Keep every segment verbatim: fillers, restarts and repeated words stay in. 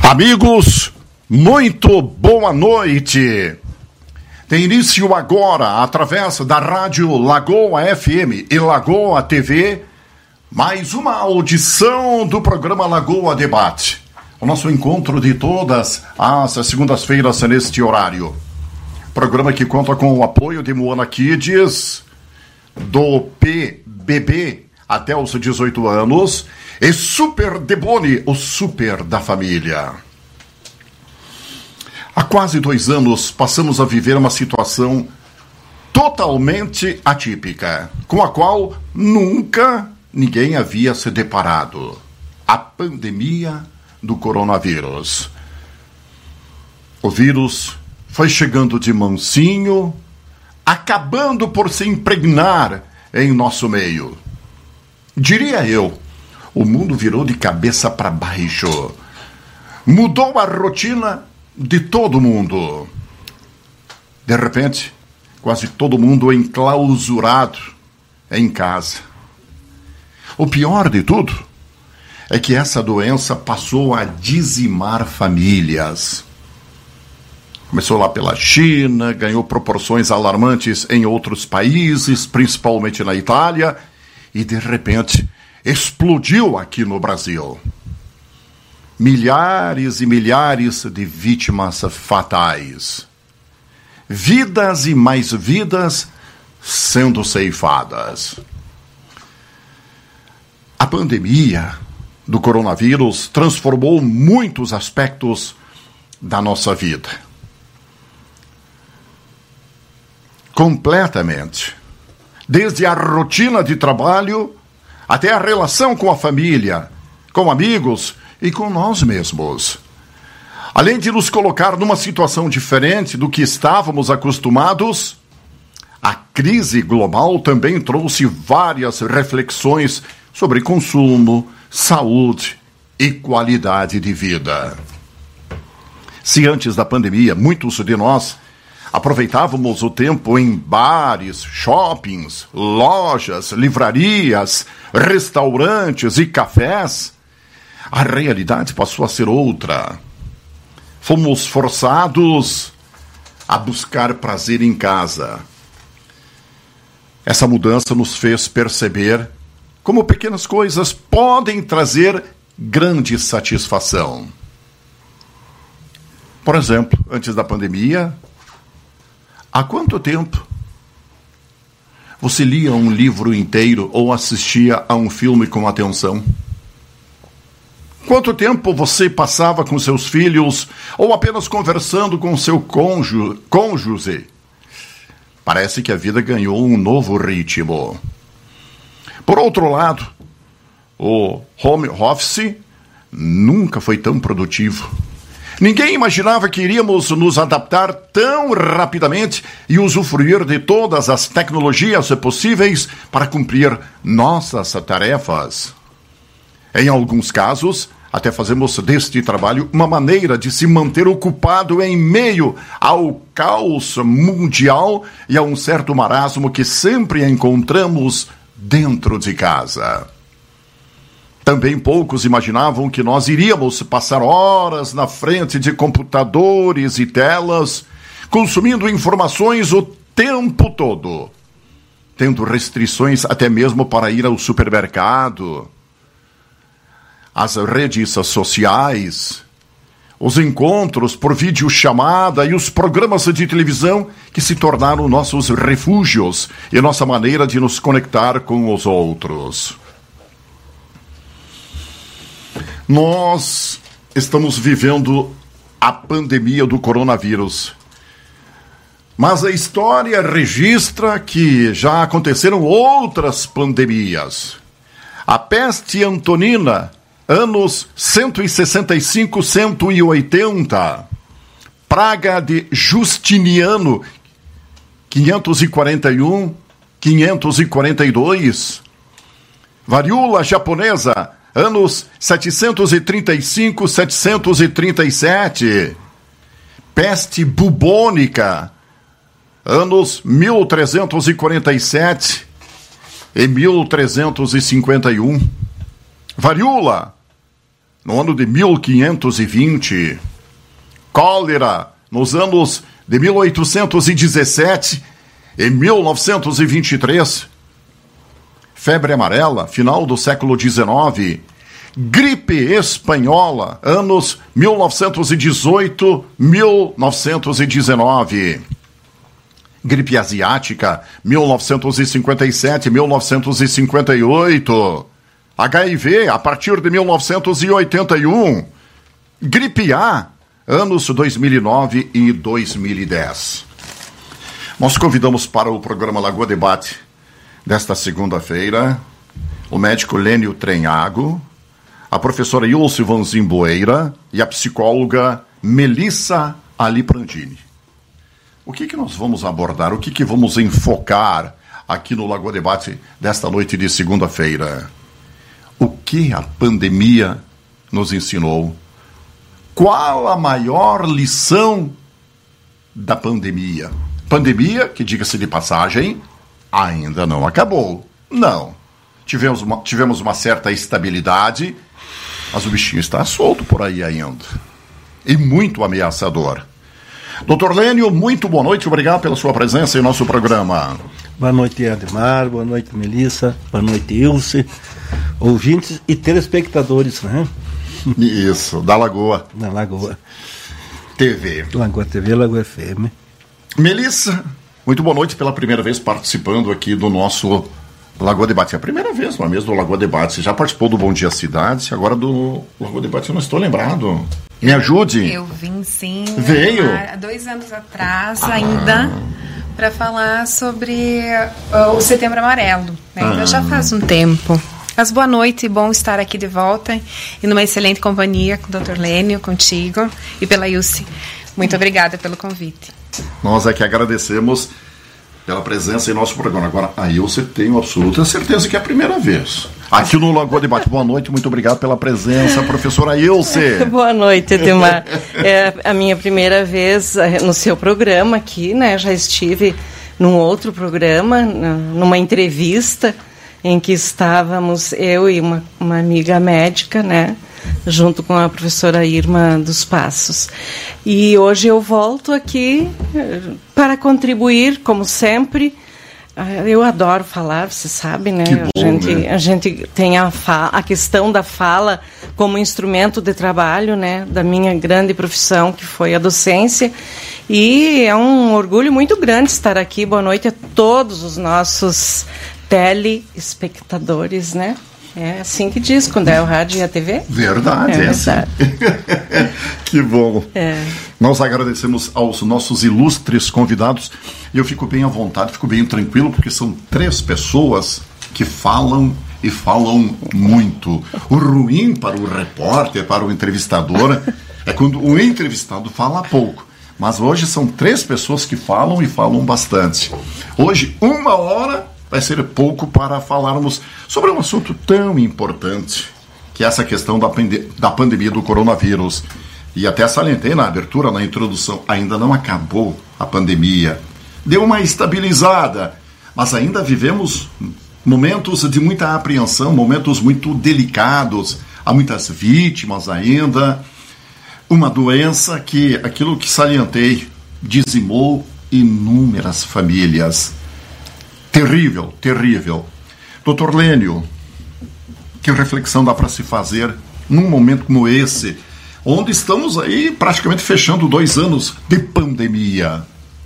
Amigos, muito boa noite. Tem início agora, através da Rádio Lagoa F M e Lagoa T V, mais uma audição do programa Lagoa Debate. O nosso encontro de todas as segundas-feiras neste horário. Programa que conta com o apoio de Moana Kids, do P B B até os dezoito anos, e Super Debone, o super da família. Há quase dois anos passamos a viver uma situação totalmente atípica, com a qual nunca ninguém havia se deparado. A pandemia do coronavírus. O vírus foi chegando de mansinho, acabando por se impregnar em nosso meio. Diria eu, o mundo virou de cabeça para baixo. Mudou a rotina de todo mundo. De repente, quase todo mundo enclausurado em casa. O pior de tudo é que essa doença passou a dizimar famílias. Começou lá pela China, ganhou proporções alarmantes em outros países, principalmente na Itália, e de repente explodiu aqui no Brasil. Milhares e milhares de vítimas fatais. Vidas e mais vidas sendo ceifadas. A pandemia do coronavírus transformou muitos aspectos da nossa vida. Completamente. Desde a rotina de trabalho até a relação com a família, com amigos e com nós mesmos. Além de nos colocar numa situação diferente do que estávamos acostumados, a crise global também trouxe várias reflexões sobre consumo, saúde e qualidade de vida. Se antes da pandemia muitos de nós aproveitávamos o tempo em bares, shoppings, lojas, livrarias, restaurantes e cafés, a realidade passou a ser outra. Fomos forçados a buscar prazer em casa. Essa mudança nos fez perceber como pequenas coisas podem trazer grande satisfação. Por exemplo, antes da pandemia, há quanto tempo você lia um livro inteiro ou assistia a um filme com atenção? Quanto tempo você passava com seus filhos ou apenas conversando com seu cônju- cônjuge? Parece que a vida ganhou um novo ritmo. Por outro lado, o home office nunca foi tão produtivo. Ninguém imaginava que iríamos nos adaptar tão rapidamente e usufruir de todas as tecnologias possíveis para cumprir nossas tarefas. Em alguns casos, até fazemos deste trabalho uma maneira de se manter ocupado em meio ao caos mundial e a um certo marasmo que sempre encontramos dentro de casa. Também poucos imaginavam que nós iríamos passar horas na frente de computadores e telas, consumindo informações o tempo todo, tendo restrições até mesmo para ir ao supermercado. As redes sociais, os encontros por videochamada e os programas de televisão que se tornaram nossos refúgios e nossa maneira de nos conectar com os outros. Nós estamos vivendo a pandemia do coronavírus. Mas a história registra que já aconteceram outras pandemias. A peste antonina, anos cento e sessenta e cinco, cento e oitenta. Praga de Justiniano, quinhentos e quarenta e um, quinhentos e quarenta e dois. Varíola japonesa, anos setecentos e trinta e cinco, setecentos e trinta e sete. Peste bubônica, anos mil trezentos e quarenta e sete e mil trezentos e cinquenta e um. Varíola, no ano de mil quinhentos e vinte. Cólera, nos anos de mil oitocentos e dezessete e mil novecentos e vinte e três. Febre amarela, final do século dezenove. Gripe espanhola, anos mil novecentos e dezoito a mil novecentos e dezenove. Gripe asiática, mil novecentos e cinquenta e sete a mil novecentos e cinquenta e oito. H I V, a partir de mil novecentos e oitenta e um. Gripe A, anos dois mil e nove e dois mil e dez. Nós convidamos para o programa Lagoa Debate desta segunda-feira o médico Lênio Trenhago, a professora Ilse Van Zimboeira e a psicóloga Melissa Aliprandini. O que que nós vamos abordar? O que que vamos enfocar aqui no Lagoa Debate desta noite de segunda-feira? O que a pandemia nos ensinou? Qual a maior lição da pandemia? Pandemia, que diga-se de passagem, ainda não acabou. Não. Tivemos uma, tivemos uma certa estabilidade, mas o bichinho está solto por aí ainda. E muito ameaçador. doutor Lênio, muito boa noite. Obrigado pela sua presença em nosso programa. Boa noite, Ademar. Boa noite, Melissa. Boa noite, Ilse. Ouvintes e telespectadores, né? Isso, da Lagoa. Da Lagoa. T V. Lagoa T V, Lagoa F M. Melissa, muito boa noite, pela primeira vez participando aqui do nosso Lagoa Debate. É a primeira vez, não é mesmo, do Lagoa Debate. Você já participou do Bom Dia Cidade, agora do Lagoa Debate eu não estou lembrado. Me ajude. Eu vim sim. Veio? Há dois anos atrás ah. ainda, para falar sobre uh, o Setembro Amarelo. Né? Ah. Então já faz um tempo. Mas boa noite, bom estar aqui de volta e numa excelente companhia com o doutor Lênio, contigo e pela Ilse. Muito obrigada pelo convite. Nós é que agradecemos pela presença em nosso programa. Agora, a Ilse tenho absoluta certeza que é a primeira vez. Aqui no Lagoa Debate. Boa noite, muito obrigado pela presença, professora Ilse. Boa noite, Edmar. É a minha primeira vez no seu programa aqui, né? Já estive num outro programa, numa entrevista, em que estávamos eu e uma, uma amiga médica, né, junto com a professora Irma dos Passos. E hoje eu volto aqui para contribuir, como sempre. Eu adoro falar, você sabe, né? Bom, a, gente, né? a gente tem a, fa- a questão da fala como instrumento de trabalho, né, da minha grande profissão, que foi a docência. E é um orgulho muito grande estar aqui. Boa noite a todos os nossos telespectadores, né? É assim que diz, quando é o rádio e a T V. Verdade, é, é verdade. Assim. Que bom. É. Nós agradecemos aos nossos ilustres convidados e eu fico bem à vontade, fico bem tranquilo, porque são três pessoas que falam e falam muito. O ruim para o repórter, para o entrevistador, é quando o entrevistado fala pouco. Mas hoje são três pessoas que falam e falam bastante. Hoje, uma hora vai ser pouco para falarmos sobre um assunto tão importante, que é essa questão da, pande- da pandemia do coronavírus. E até salientei na abertura, na introdução, ainda não acabou a pandemia. Deu uma estabilizada, mas ainda vivemos momentos de muita apreensão, momentos muito delicados. Há muitas vítimas ainda. Uma doença que, aquilo que salientei, dizimou inúmeras famílias. Terrível, terrível. doutor Lênio, que reflexão dá para se fazer num momento como esse, onde estamos aí praticamente fechando dois anos de pandemia?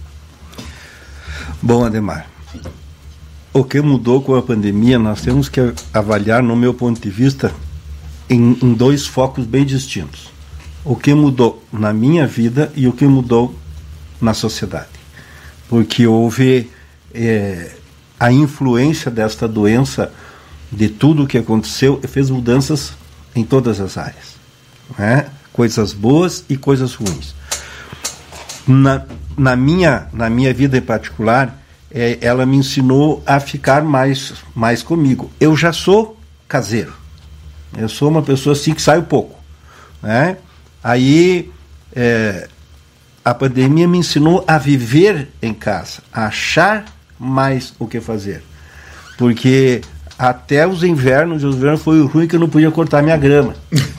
Bom, Ademar, o que mudou com a pandemia, nós temos que avaliar, no meu ponto de vista, em, em dois focos bem distintos. O que mudou na minha vida e o que mudou na sociedade. Porque houve é, a influência desta doença, de tudo o que aconteceu, fez mudanças em todas as áreas, né? Coisas boas e coisas ruins. Na, na, minha, na minha vida em particular, é, ela me ensinou a ficar mais, mais comigo. Eu já sou caseiro. Eu sou uma pessoa assim que sai pouco, né? Aí é, a pandemia me ensinou a viver em casa, a achar mais o que fazer. Porque até os invernos, e os invernos foi ruim que eu não podia cortar minha grama.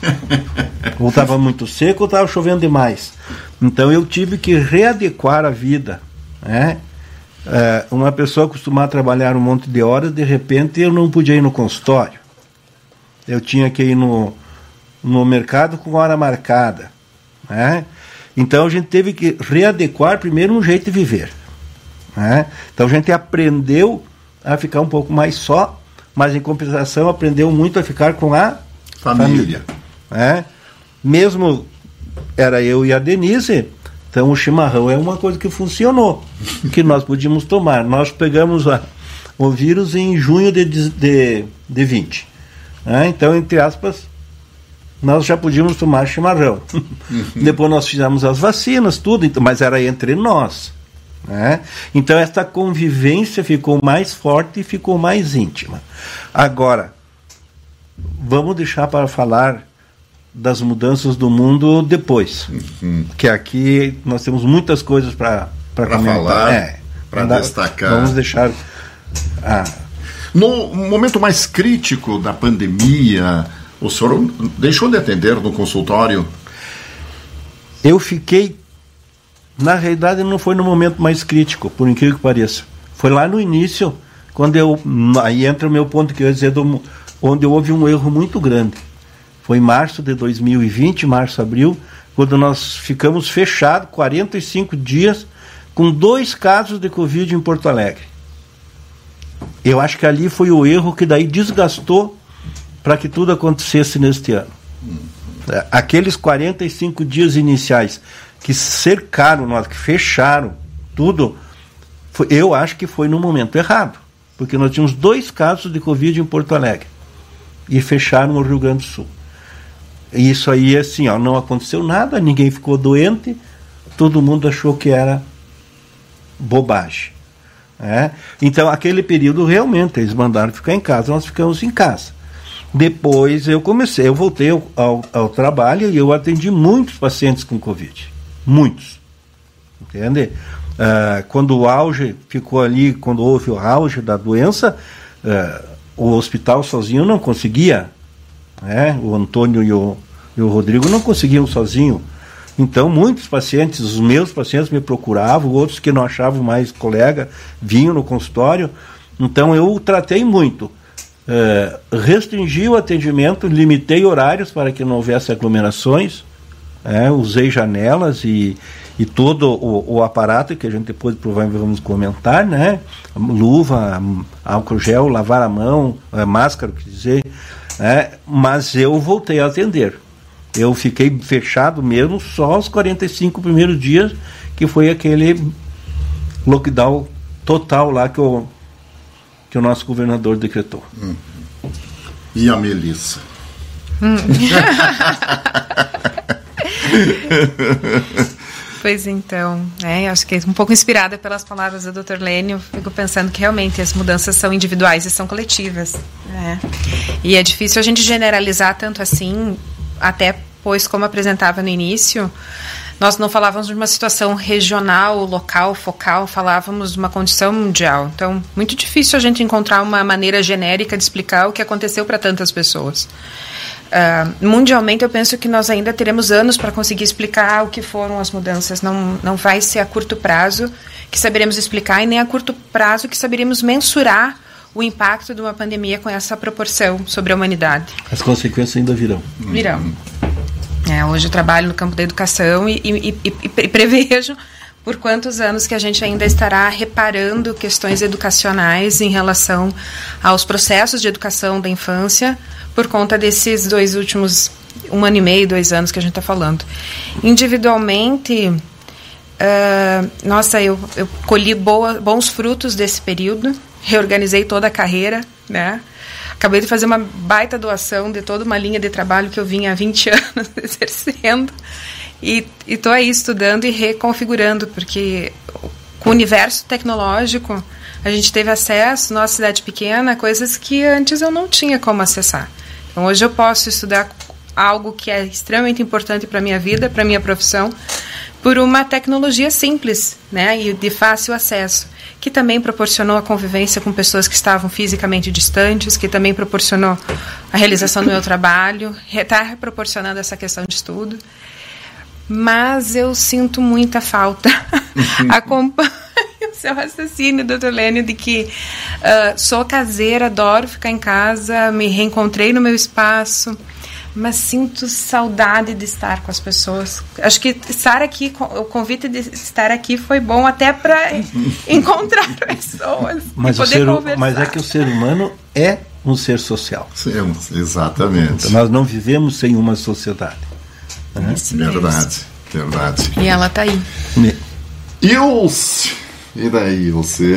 Ou estava muito seco ou estava chovendo demais. Então eu tive que readequar a vida, né? Uh, uma pessoa acostumada a trabalhar um monte de horas, de repente eu não podia ir no consultório. Eu tinha que ir no, no mercado com hora marcada, né? Então a gente teve que readequar primeiro um jeito de viver, né? Então a gente aprendeu a ficar um pouco mais só, mas em compensação aprendeu muito a ficar com a família, família, né? Mesmo era eu e a Denise, então o chimarrão é uma coisa que funcionou, que nós podíamos tomar. Nós pegamos a, o vírus em junho de, de, de vinte, né? Então, entre aspas, nós já podíamos tomar chimarrão. Uhum. Depois nós fizemos as vacinas, tudo, mas era entre nós, né? Então essa convivência ficou mais forte e ficou mais íntima. Agora, vamos deixar para falar das mudanças do mundo depois, uhum. que aqui nós temos muitas coisas para para falar, é, para destacar. Vamos deixar. Ah. No momento mais crítico da pandemia, o senhor deixou de atender no consultório? Eu fiquei, na realidade não foi no momento mais crítico, por incrível que pareça. Foi lá no início, quando eu, aí entra o meu ponto que eu ia dizer, do, onde houve um erro muito grande. Foi em março de dois mil e vinte, março, abril, quando nós ficamos fechados quarenta e cinco dias com dois casos de Covid em Porto Alegre. Eu acho que ali foi o erro que daí desgastou para que tudo acontecesse neste ano. Aqueles quarenta e cinco dias iniciais que cercaram nós, que fecharam tudo, foi, eu acho que foi no momento errado, porque nós tínhamos dois casos de Covid em Porto Alegre e fecharam o Rio Grande do Sul. Isso aí, assim, ó, não aconteceu nada, ninguém ficou doente, todo mundo achou que era bobagem. É? Então, aquele período, realmente, eles mandaram ficar em casa, nós ficamos em casa. Depois eu comecei, eu voltei ao, ao, ao trabalho e eu atendi muitos pacientes com Covid. Muitos. Entende? Uh, quando o auge ficou ali, quando houve o auge da doença, uh, o hospital sozinho não conseguia. Né? O Antônio e o, e o Rodrigo não conseguiam sozinho. Então, muitos pacientes, os meus pacientes me procuravam, outros que não achavam mais colega, vinham no consultório. Então, eu tratei muito. Uh, restringi o atendimento, limitei horários para que não houvesse aglomerações, é, usei janelas e, e todo o, o aparato que a gente depois provavelmente vamos comentar, né? Luva, álcool gel, lavar a mão, máscara, quer dizer, é, mas eu voltei a atender. Eu fiquei fechado mesmo só os quarenta e cinco primeiros dias, que foi aquele lockdown total lá que o, que o nosso governador decretou. Hum. E a Melissa? Hum. Pois então, é, acho que um pouco inspirada pelas palavras do doutor Lênio, fico pensando que realmente as mudanças são individuais e são coletivas. Né? E é difícil a gente generalizar tanto assim, até pois, como apresentava no início, nós não falávamos de uma situação regional, local, focal, falávamos de uma condição mundial. Então, muito difícil a gente encontrar uma maneira genérica de explicar o que aconteceu para tantas pessoas. Uh, mundialmente, eu penso que nós ainda teremos anos para conseguir explicar o que foram as mudanças. Não, não vai ser a curto prazo que saberemos explicar e nem a curto prazo que saberemos mensurar o impacto de uma pandemia com essa proporção sobre a humanidade. As consequências ainda virão. Virão. É, hoje eu trabalho no campo da educação e, e, e, e prevejo por quantos anos que a gente ainda estará reparando questões educacionais em relação aos processos de educação da infância por conta desses dois últimos, um ano e meio, dois anos que a gente está falando. Individualmente, uh, nossa, eu, eu colhi boa, bons frutos desse período, reorganizei toda a carreira, né? Acabei de fazer uma baita doação de toda uma linha de trabalho que eu vinha há vinte anos exercendo e estou aí estudando e reconfigurando, porque com o universo tecnológico a gente teve acesso, nossa cidade pequena, a coisas que antes eu não tinha como acessar. Então hoje eu posso estudar algo que é extremamente importante para a minha vida, para a minha profissão, por uma tecnologia simples, né, e de fácil acesso, que também proporcionou a convivência com pessoas que estavam fisicamente distantes, que também proporcionou a realização do meu trabalho, está proporcionando essa questão de estudo. Mas eu sinto muita falta. Acompanho o seu raciocínio, doutor Lênio, de que uh, sou caseira, adoro ficar em casa, me reencontrei no meu espaço, mas sinto saudade de estar com as pessoas. Acho que estar aqui, o convite de estar aqui foi bom até para encontrar pessoas mas e poder ser, conversar. Mas é que o ser humano é um ser social. Sim, exatamente. Então, nós não vivemos sem uma sociedade. Né? Verdade, verdade. E ela está aí. Ilse, e daí, Ilse?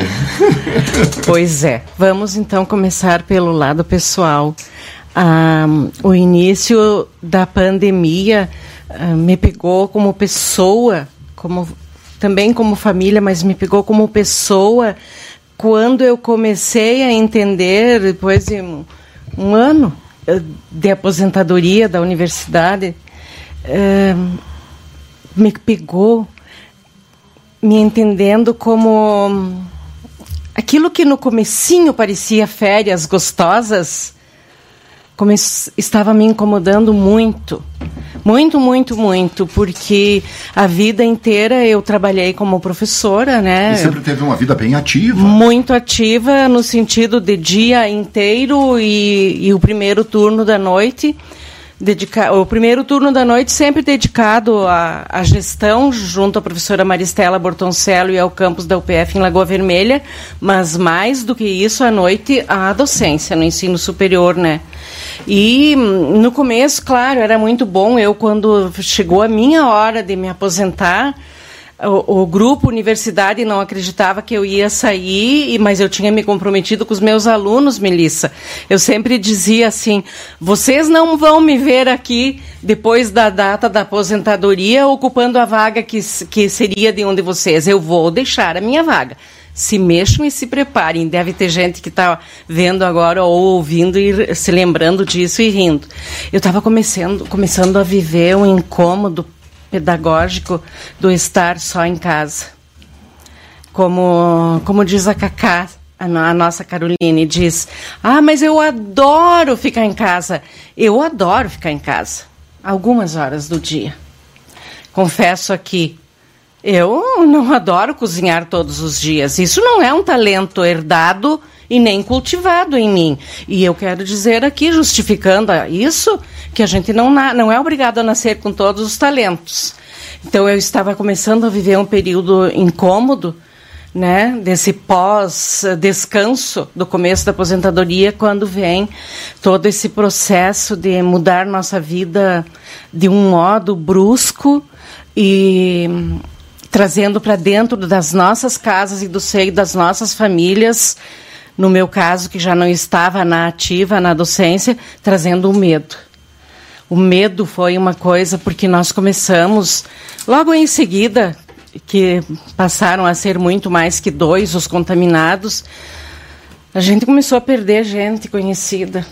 Pois é, vamos então começar pelo lado pessoal. Ah, o início da pandemia ah, me pegou como pessoa, como, também como família, mas me pegou como pessoa quando eu comecei a entender, depois de um, um ano de aposentadoria da universidade, ah, me pegou me entendendo como aquilo que no comecinho parecia férias gostosas, Come- estava me incomodando muito, muito, muito, muito, porque a vida inteira eu trabalhei como professora, né? E sempre teve uma vida bem ativa. Muito ativa, no sentido de dia inteiro e, e o primeiro turno da noite. Dedica- o primeiro turno da noite sempre dedicado à, à gestão, junto à professora Maristela Bortoncello e ao campus da U P F em Lagoa Vermelha, mas mais do que isso, à noite, à docência no ensino superior, né? E no começo, claro, era muito bom. Eu, quando chegou a minha hora de me aposentar, O, o grupo Universidade não acreditava que eu ia sair, mas eu tinha me comprometido com os meus alunos, Melissa. Eu sempre dizia assim, vocês não vão me ver aqui depois da data da aposentadoria ocupando a vaga que, que seria de um de vocês. Eu vou deixar a minha vaga. Se mexam e se preparem. Deve ter gente que está vendo agora ou ouvindo e se lembrando disso e rindo. Eu estava começando, começando a viver um incômodo pedagógico do estar só em casa. Como, como diz a Cacá, a, a nossa Caroline, diz, ah, mas eu adoro ficar em casa. Eu adoro ficar em casa, algumas horas do dia. Confesso aqui, eu não adoro cozinhar todos os dias. Isso não é um talento herdado e nem cultivado em mim. E eu quero dizer aqui, justificando isso, que a gente não, na, não é obrigado a nascer com todos os talentos. Então, eu estava começando a viver um período incômodo, né, desse pós-descanso do começo da aposentadoria, quando vem todo esse processo de mudar nossa vida de um modo brusco e trazendo para dentro das nossas casas e do seio das nossas famílias, no meu caso, que já não estava na ativa, na docência, trazendo o medo. O medo foi uma coisa porque nós começamos, logo em seguida, que passaram a ser muito mais que dois os contaminados, a gente começou a perder gente conhecida.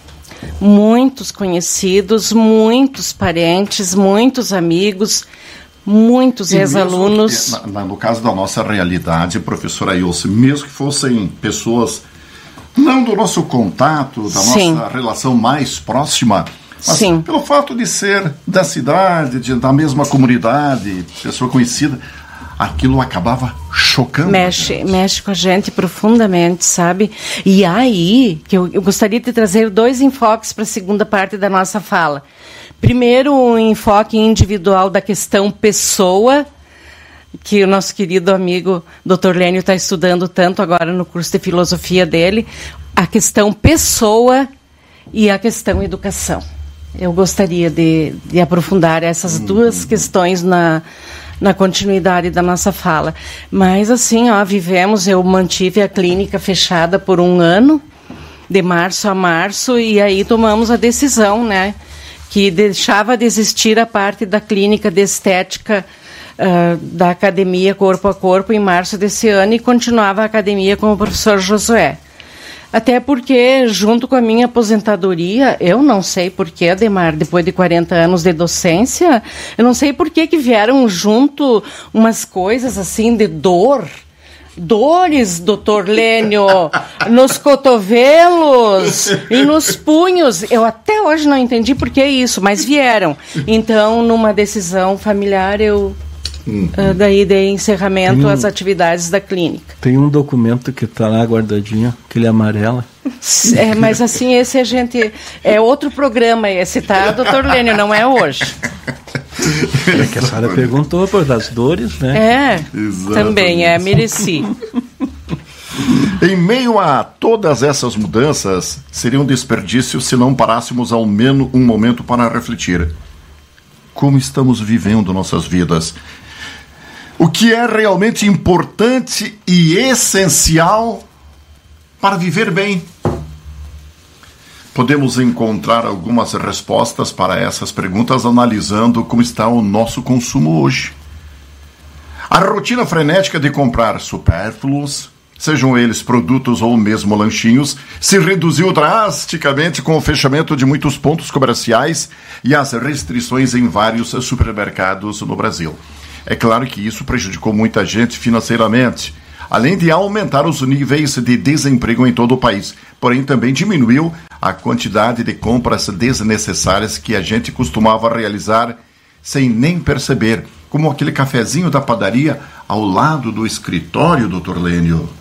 Muitos conhecidos, muitos parentes, muitos amigos, muitos ex-alunos. Que, na, no caso da nossa realidade, professora Ilse, mesmo que fossem pessoas não do nosso contato, da Sim. nossa relação mais próxima, mas Sim. pelo fato de ser da cidade, de, da mesma comunidade, pessoa conhecida, aquilo acabava chocando. Mexe, mexe com a gente profundamente, sabe? E aí, que eu, eu gostaria de trazer dois enfoques para a segunda parte da nossa fala. Primeiro, um enfoque individual da questão pessoa, que o nosso querido amigo doutor Lênio está estudando tanto agora no curso de filosofia dele, a questão pessoa e a questão educação. Eu gostaria de, de aprofundar essas hum. duas questões na, na continuidade da nossa fala. Mas assim, ó, vivemos, eu mantive a clínica fechada por um ano, de março a março, e aí tomamos a decisão, né, que deixava de existir a parte da clínica de estética uh, da academia Corpo a Corpo em março desse ano e continuava a academia com o professor Josué. Até porque, junto com a minha aposentadoria, eu não sei porquê, Ademar, depois de quarenta anos de docência, eu não sei porquê que vieram junto umas coisas assim de dor. Dores, doutor Lênio, nos cotovelos e nos punhos. Eu até hoje não entendi por que isso, mas vieram. Então, numa decisão familiar, eu uhum. uh, daí dei encerramento um, às atividades da clínica. Tem um documento que está lá guardadinho, aquele amarelo. É, mas assim, esse a gente... É outro programa esse, tá, doutor Lênio? Não é hoje. É que a senhora perguntou por das dores, né? É, exatamente. Também, é, mereci. Em meio a todas essas mudanças, seria um desperdício se não parássemos ao menos um momento para refletir. Como estamos vivendo nossas vidas? O que é realmente importante e essencial para viver bem? Podemos encontrar algumas respostas para essas perguntas analisando como está o nosso consumo hoje. A rotina frenética de comprar supérfluos, sejam eles produtos ou mesmo lanchinhos, se reduziu drasticamente com o fechamento de muitos pontos comerciais e as restrições em vários supermercados no Brasil. É claro que isso prejudicou muita gente financeiramente, além de aumentar os níveis de desemprego em todo o país. Porém, também diminuiu a quantidade de compras desnecessárias que a gente costumava realizar sem nem perceber, como aquele cafezinho da padaria ao lado do escritório, doutor Lênio.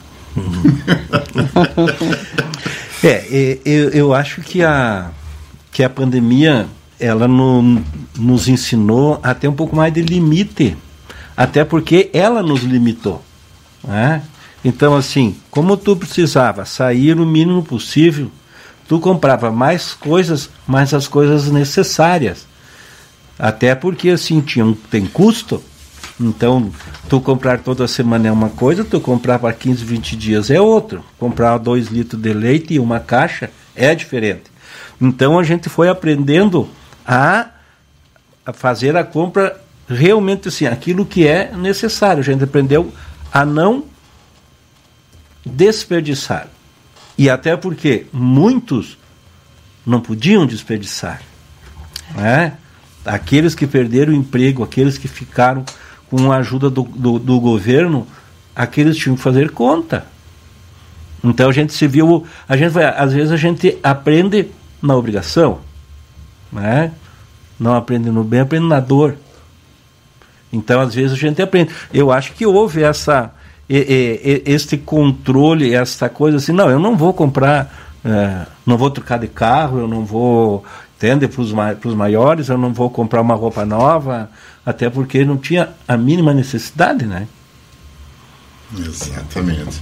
É, eu, eu acho que a, que a pandemia, ela no, nos ensinou a ter um pouco mais de limite, até porque ela nos limitou, né? Então, assim, como tu precisava sair o mínimo possível, tu comprava mais coisas, mas as coisas necessárias. Até porque, assim, tinha um, tem custo. Então, tu comprar toda semana é uma coisa, tu comprar para quinze, vinte dias é outro. Comprar dois litros de leite e uma caixa é diferente. Então, a gente foi aprendendo a, a fazer a compra realmente assim, aquilo que é necessário. A gente aprendeu a não desperdiçar. E até porque muitos não podiam desperdiçar, né? Aqueles que perderam o emprego, aqueles que ficaram com a ajuda do, do, do governo, aqueles tinham que fazer conta. Então a gente se viu, a gente vai, às vezes a gente aprende na obrigação, né? Não aprende no bem, aprende na dor. Então às vezes a gente aprende. Eu acho que houve essa E, e, este controle, essa coisa assim, não, eu não vou comprar, é, não vou trocar de carro, eu não vou, entende, para os maiores, eu não vou comprar uma roupa nova, até porque não tinha a mínima necessidade, né? Exatamente.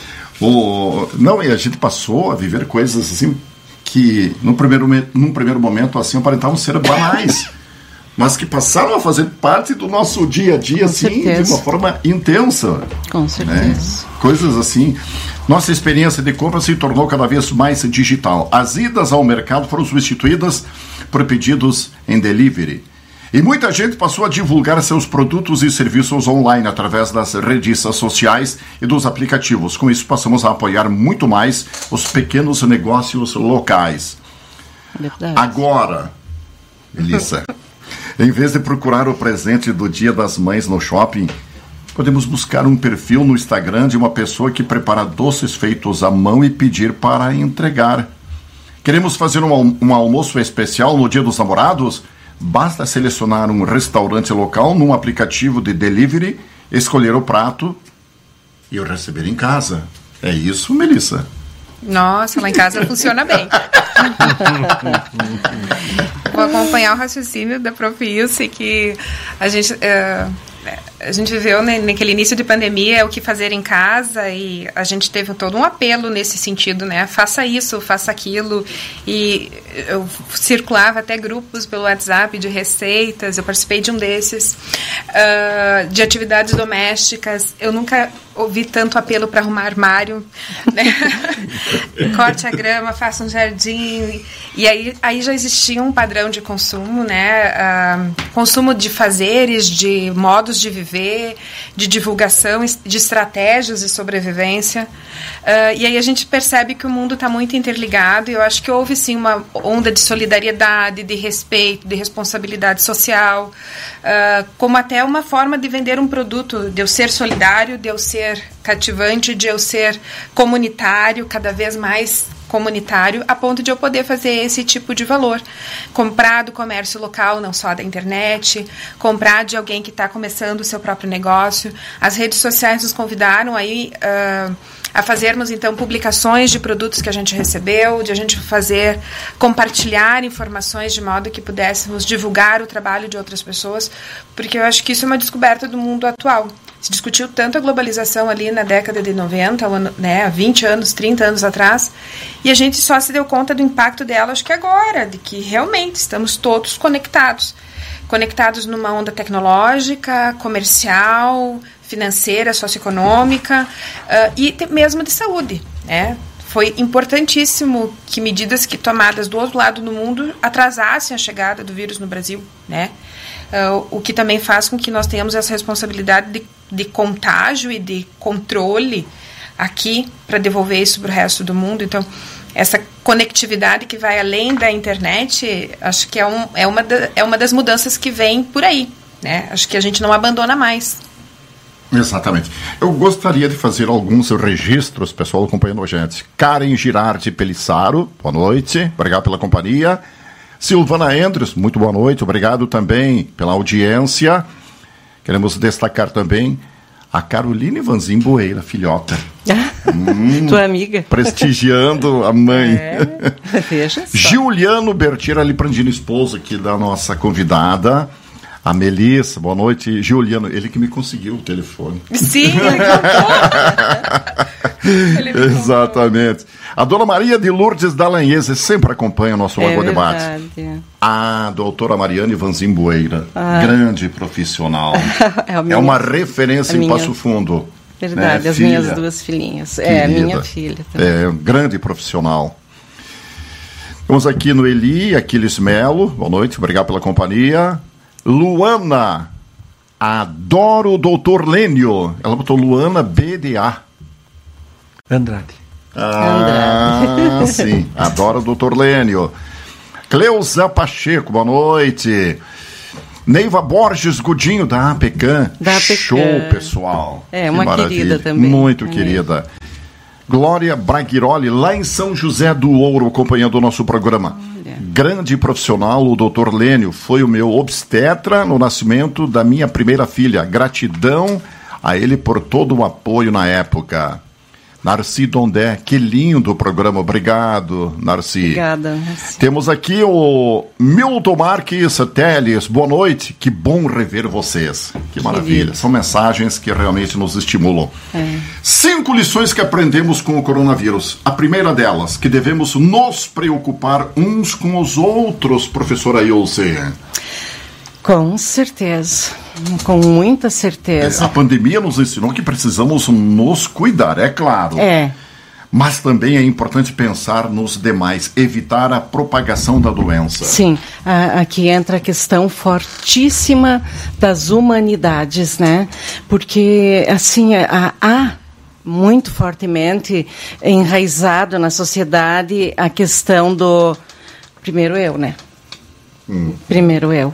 O, não, e a gente passou a viver coisas assim que num primeiro, num primeiro momento assim aparentavam ser banais, mas que passaram a fazer parte do nosso dia a dia, com assim, certeza. De uma forma intensa. Com certeza. Né? Coisas assim. Nossa experiência de compra se tornou cada vez mais digital. As idas ao mercado foram substituídas por pedidos em delivery. E muita gente passou a divulgar seus produtos e serviços online através das redes sociais e dos aplicativos. Com isso, passamos a apoiar muito mais os pequenos negócios locais. Verdade. Agora, Melissa... Em vez de procurar o presente do Dia das Mães no shopping, podemos buscar um perfil no Instagram de uma pessoa que prepara doces feitos à mão e pedir para entregar. Queremos fazer um, um almoço especial no Dia dos Namorados? Basta selecionar um restaurante local num aplicativo de delivery, escolher o prato e o receber em casa. É isso, Melissa? Nossa, lá em casa funciona bem. Vou acompanhar o raciocínio da Prof Ilse, que a gente, uh, a gente viveu naquele início de pandemia, o que fazer em casa, e a gente teve todo um apelo nesse sentido, né? Faça isso, faça aquilo, e eu circulava até grupos pelo WhatsApp de receitas, eu participei de um desses, uh, de atividades domésticas. Eu nunca ouvi tanto apelo para arrumar armário, né? Corte a grama, faça um jardim, e aí, aí já existia um padrão de consumo, né? Uh, consumo de fazeres, de modos de viver, sobreviver, de divulgação, de estratégias de sobrevivência. Uh, e aí a gente percebe que o mundo está muito interligado, e eu acho que houve sim uma onda de solidariedade, de respeito, de responsabilidade social, uh, como até uma forma de vender um produto, de eu ser solidário, de eu ser cativante, de eu ser comunitário, cada vez mais comunitário, a ponto de eu poder fazer esse tipo de valor. Comprar do comércio local, não só da internet, comprar de alguém que está começando o seu próprio negócio. As redes sociais nos convidaram aí uh, a fazermos, então, publicações de produtos que a gente recebeu, de a gente fazer, compartilhar informações de modo que pudéssemos divulgar o trabalho de outras pessoas, porque eu acho que isso é uma descoberta do mundo atual. Se discutiu tanto a globalização ali na década de noventa, né, há vinte anos, trinta anos atrás, e a gente só se deu conta do impacto dela, acho que agora, de que realmente estamos todos conectados. Conectados numa onda tecnológica, comercial, financeira, socioeconômica, uh, e mesmo de saúde, né? Foi importantíssimo que medidas que tomadas do outro lado do mundo atrasassem a chegada do vírus no Brasil, né? Uh, o que também faz com que nós tenhamos essa responsabilidade de, de contágio e de controle aqui para devolver isso para o resto do mundo. Então, essa conectividade que vai além da internet, acho que é, um, é, uma, da, é uma das mudanças que vem por aí, né? Acho que a gente não abandona mais. Exatamente. Eu gostaria de fazer alguns registros, pessoal acompanhando a gente. Karen Girardi Pelissaro, boa noite, obrigado pela companhia. Silvana Andres, muito boa noite, obrigado também pela audiência. Queremos destacar também a Caroline Vanzin Boeira, filhota. hum, Tua amiga. Prestigiando a mãe. É, veja só. Giuliano Bertira Liprandino, esposo aqui da nossa convidada. A Melissa, boa noite. Giuliano, ele que me conseguiu o telefone. Sim, ele contou. Exatamente. A dona Maria de Lourdes Dallagnese sempre acompanha o nosso Lagoa é Debate. A doutora Mariane Vanzin Boeira, ah. grande profissional. é, minha, é uma referência em minha, Passo Fundo. Verdade, né? As filha, minhas duas filhinhas. Querida, é, a minha filha também. É, um grande profissional. Vamos aqui no Eli, Aquiles Melo, boa noite, obrigado pela companhia. Luana, adoro o doutor Lênio. Ela botou Luana B D A. Andrade. Ah, Andrade. Sim, adoro o doutor Lênio. Cleusa Pacheco, boa noite. Neiva Borges Godinho, da APECAM. Da APECAM. Show, pessoal. É, uma querida também. Muito é. querida. Glória Braghiroli, lá em São José do Ouro, acompanhando o nosso programa. Olha. Grande profissional, o doutor Lênio, foi o meu obstetra no nascimento da minha primeira filha. Gratidão a ele por todo o apoio na época. Narci Dondé, que lindo o programa, obrigado, Narci. Obrigada, Narci. Temos aqui o Milton Marques Teles, boa noite, que bom rever vocês, que maravilha, Querido. São mensagens que realmente nos estimulam. É. Cinco lições que aprendemos com o coronavírus, a primeira delas, que devemos nos preocupar uns com os outros, professora Ilse. Com certeza, com muita certeza. É, a pandemia nos ensinou que precisamos nos cuidar, é claro. É. Mas também é importante pensar nos demais, evitar a propagação da doença. Sim, a, aqui entra a questão fortíssima das humanidades, né? Porque, assim, há... há muito fortemente enraizado na sociedade a questão do primeiro eu, né? Hum. Primeiro eu.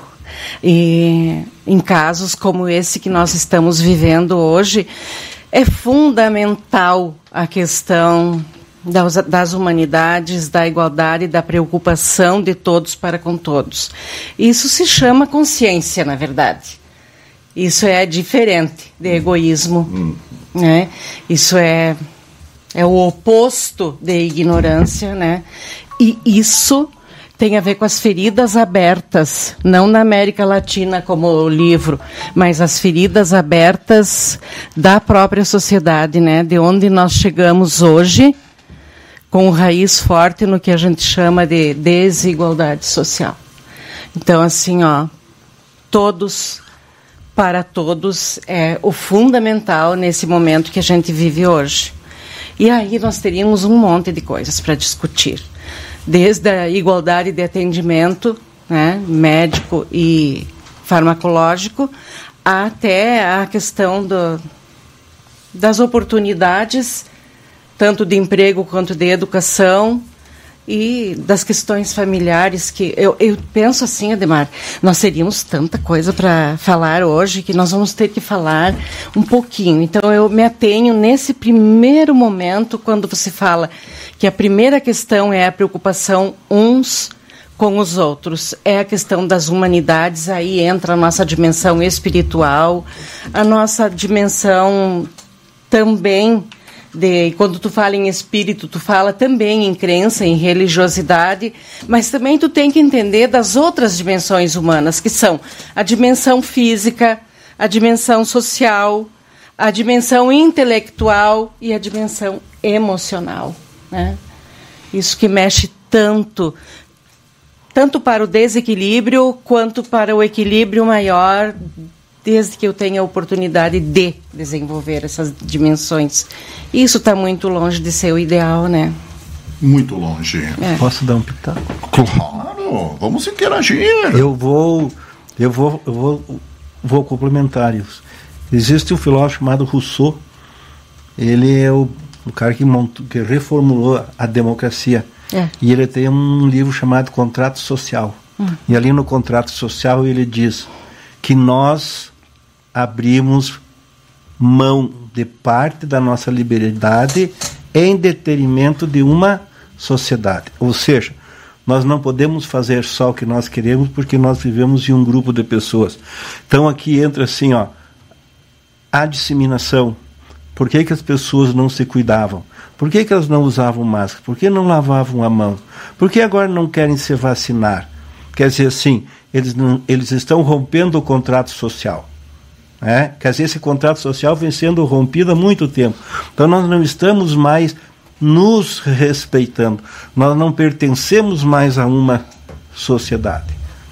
E em casos como esse que nós estamos vivendo hoje, é fundamental a questão das, das humanidades, da igualdade, da preocupação de todos para com todos. Isso se chama consciência, na verdade. Isso é diferente de egoísmo, hum. né? Isso é, é o oposto de ignorância, né? E isso tem a ver com as feridas abertas, não na América Latina como o livro, mas as feridas abertas da própria sociedade, né? De onde nós chegamos hoje, com raiz forte no que a gente chama de desigualdade social. Então, assim, ó, todos para todos é o fundamental nesse momento que a gente vive hoje. E aí nós teríamos um monte de coisas para discutir. Desde a igualdade de atendimento, né, médico e farmacológico, há até a questão do, das oportunidades, tanto de emprego quanto de educação, e das questões familiares, que eu, eu penso assim, Ademar, nós teríamos tanta coisa para falar hoje que nós vamos ter que falar um pouquinho. Então eu me atenho nesse primeiro momento, quando você fala que a primeira questão é a preocupação uns com os outros, é a questão das humanidades, aí entra a nossa dimensão espiritual, a nossa dimensão também. De, quando tu fala em espírito, tu fala também em crença, em religiosidade, mas também tu tem que entender das outras dimensões humanas, que são a dimensão física, a dimensão social, a dimensão intelectual e a dimensão emocional, né? Isso que mexe tanto, tanto para o desequilíbrio quanto para o equilíbrio maior, desde que eu tenha a oportunidade de desenvolver essas dimensões. Isso está muito longe de ser o ideal, né? Muito longe. É. Posso dar um pitaco? Claro, vamos interagir. Eu vou, eu vou, eu vou, vou complementar isso. Existe um filósofo chamado Rousseau. Ele é o, o cara que, montou, que reformulou a democracia. É. E ele tem um livro chamado Contrato Social. Hum. E ali no Contrato Social ele diz que nós abrimos mão de parte da nossa liberdade em detrimento de uma sociedade. Ou seja, nós não podemos fazer só o que nós queremos porque nós vivemos em um grupo de pessoas. Então aqui entra assim, ó, a disseminação. Por que que as pessoas não se cuidavam? Por que que elas não usavam máscara? Por que não lavavam a mão? Por que agora não querem se vacinar? Quer dizer assim, eles, não, eles estão rompendo o contrato social. É? Quer dizer, esse contrato social vem sendo rompido há muito tempo. Então nós não estamos mais nos respeitando. Nós não pertencemos mais a uma sociedade.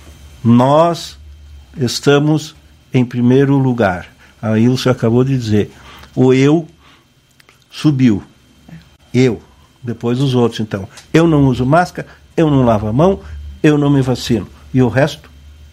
Nós estamos em primeiro lugar. A Ilse acabou de dizer. O eu subiu. Eu. Depois os outros, então. Eu não uso máscara, eu não lavo a mão, eu não me vacino. E o resto?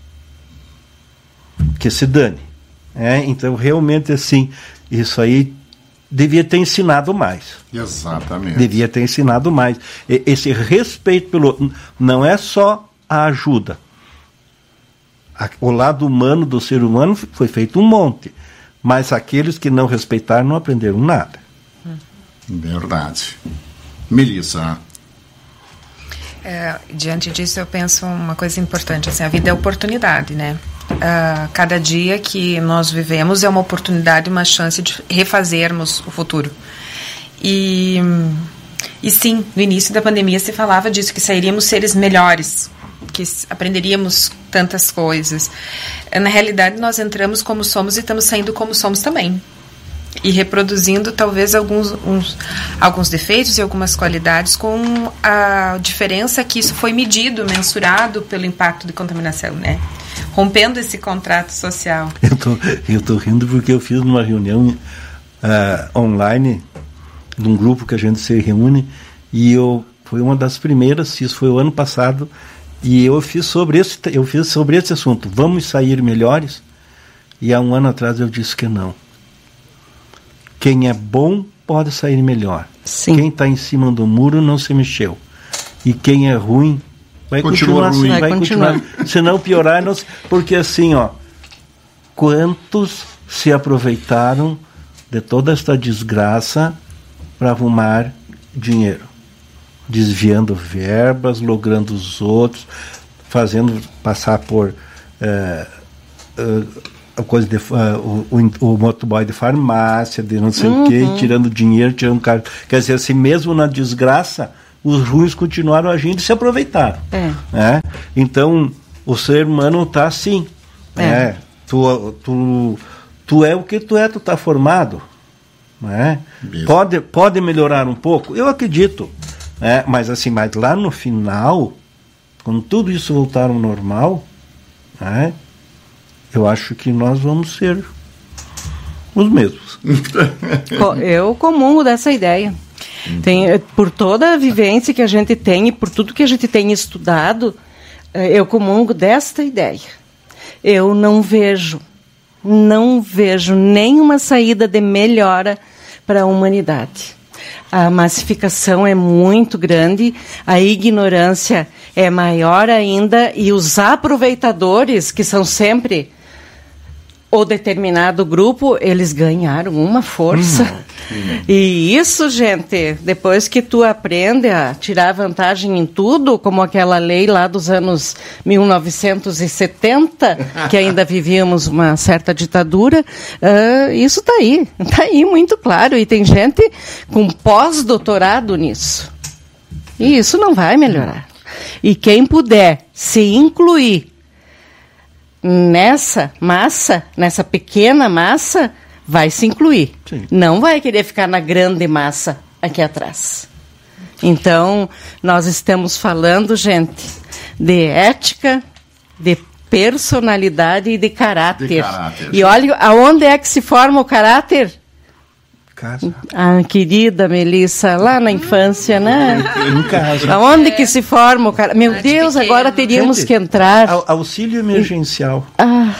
Que se dane. É, então, realmente, assim, isso aí devia ter ensinado mais. Exatamente. Devia ter ensinado mais. E, esse respeito pelo outro. Não é só a ajuda. A, o lado humano do ser humano foi feito um monte. Mas aqueles que não respeitaram não aprenderam nada. Verdade. Melissa. É, diante disso, eu penso uma coisa importante. Assim, a vida é oportunidade, né? Uh, cada dia que nós vivemos é uma oportunidade, uma chance de refazermos o futuro. E, e sim, no início da pandemia se falava disso, que sairíamos seres melhores, que aprenderíamos tantas coisas. Na realidade, nós entramos como somos e estamos saindo como somos também. E reproduzindo talvez alguns, uns, alguns defeitos e algumas qualidades, com a diferença que isso foi medido, mensurado pelo impacto de contaminação, né? Rompendo esse contrato social. Eu tô, eu tô rindo porque eu fiz uma reunião uh, online de um grupo que a gente se reúne, e eu foi uma das primeiras, isso foi o ano passado, e eu fiz sobre esse, eu fiz sobre esse assunto. Vamos sair melhores? E há um ano atrás eu disse que não. Quem é bom pode sair melhor. Sim. Quem está em cima do muro não se mexeu. E quem é ruim vai Continua continuar, ruim. vai, vai continuar. continuar. Se não piorar, não, porque assim, ó, quantos se aproveitaram de toda esta desgraça para arrumar dinheiro, desviando verbas, logrando os outros, fazendo passar por uh, uh, a coisa de, uh, o, o, o motoboy de farmácia, de não sei uhum. o quê, tirando dinheiro, tirando carro. Quer dizer, assim, mesmo na desgraça, os ruins continuaram agindo e se aproveitaram. É. Né? Então, o ser humano está assim. É. Né? Tu, tu, tu é o que tu é, tu está formado. Né? Pode, pode melhorar um pouco? Eu acredito. Né? Mas assim, mas lá no final, quando tudo isso voltar ao normal, né? Eu acho que nós vamos ser os mesmos. Eu comungo dessa ideia. Tem, por toda a vivência que a gente tem e por tudo que a gente tem estudado, eu comungo desta ideia. Eu não vejo não vejo nenhuma saída de melhora para a humanidade. A massificação é muito grande, a ignorância é maior ainda e os aproveitadores, que são sempre o determinado grupo, eles ganharam uma força. Hum, e isso, gente, depois que tu aprende a tirar vantagem em tudo, como aquela lei lá dos anos mil novecentos e setenta, que ainda vivíamos uma certa ditadura, uh, isso está aí, está aí muito claro. E tem gente com pós-doutorado nisso. E isso não vai melhorar. E quem puder se incluir nessa massa, nessa pequena massa, vai se incluir. Sim. Não vai querer ficar na grande massa aqui atrás. Então, nós estamos falando, gente, de ética, de personalidade e de caráter. De caráter. E olha, aonde é que se forma o caráter? Casa. Ah, querida Melissa, lá na infância, né? Em casa. Aonde é. que se forma o cara? Meu Deus, pequeno. Agora teríamos Gente, que entrar. Auxílio emergencial. Ah.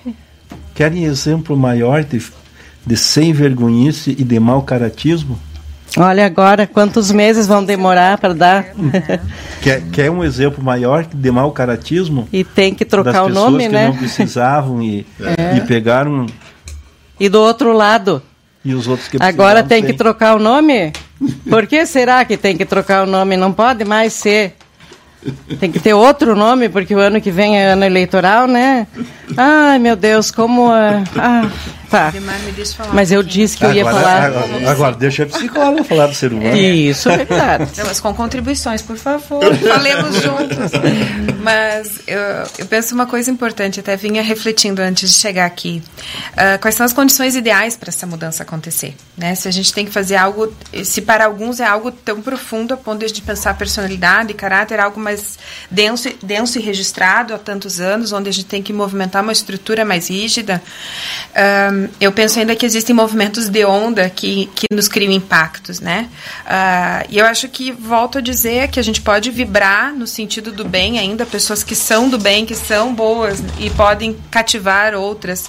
Querem exemplo maior de, de sem vergonhice e de mau caratismo? Olha agora quantos meses vão demorar para dar. Quer, quer um exemplo maior de mau caratismo? E tem que trocar o nome, que né? Não precisavam e, é. e pegaram. E do outro lado. E os outros que agora tem que trocar o nome? Por que será que tem que trocar o nome? Não pode mais ser. Tem que ter outro nome, porque o ano que vem é ano eleitoral, né? Ai, meu Deus, como... Uh, ah, tá. Mas eu disse que eu ia agora, falar... Agora, agora deixa a psicóloga falar do ser humano. Isso, é verdade. Mas com contribuições, por favor. Falemos juntos. Mas eu, eu penso uma coisa importante, até vinha refletindo antes de chegar aqui. Uh, quais são as condições ideais para essa mudança acontecer? Né? Se a gente tem que fazer algo... Se para alguns é algo tão profundo a ponto de pensar personalidade e caráter, algo mais denso, denso e registrado há tantos anos, onde a gente tem que movimentar uma estrutura mais rígida. Um, eu penso ainda que existem movimentos de onda que, que nos criam impactos, né? Uh, e eu acho que, volto a dizer, que a gente pode vibrar no sentido do bem ainda, pessoas que são do bem, que são boas e podem cativar outras,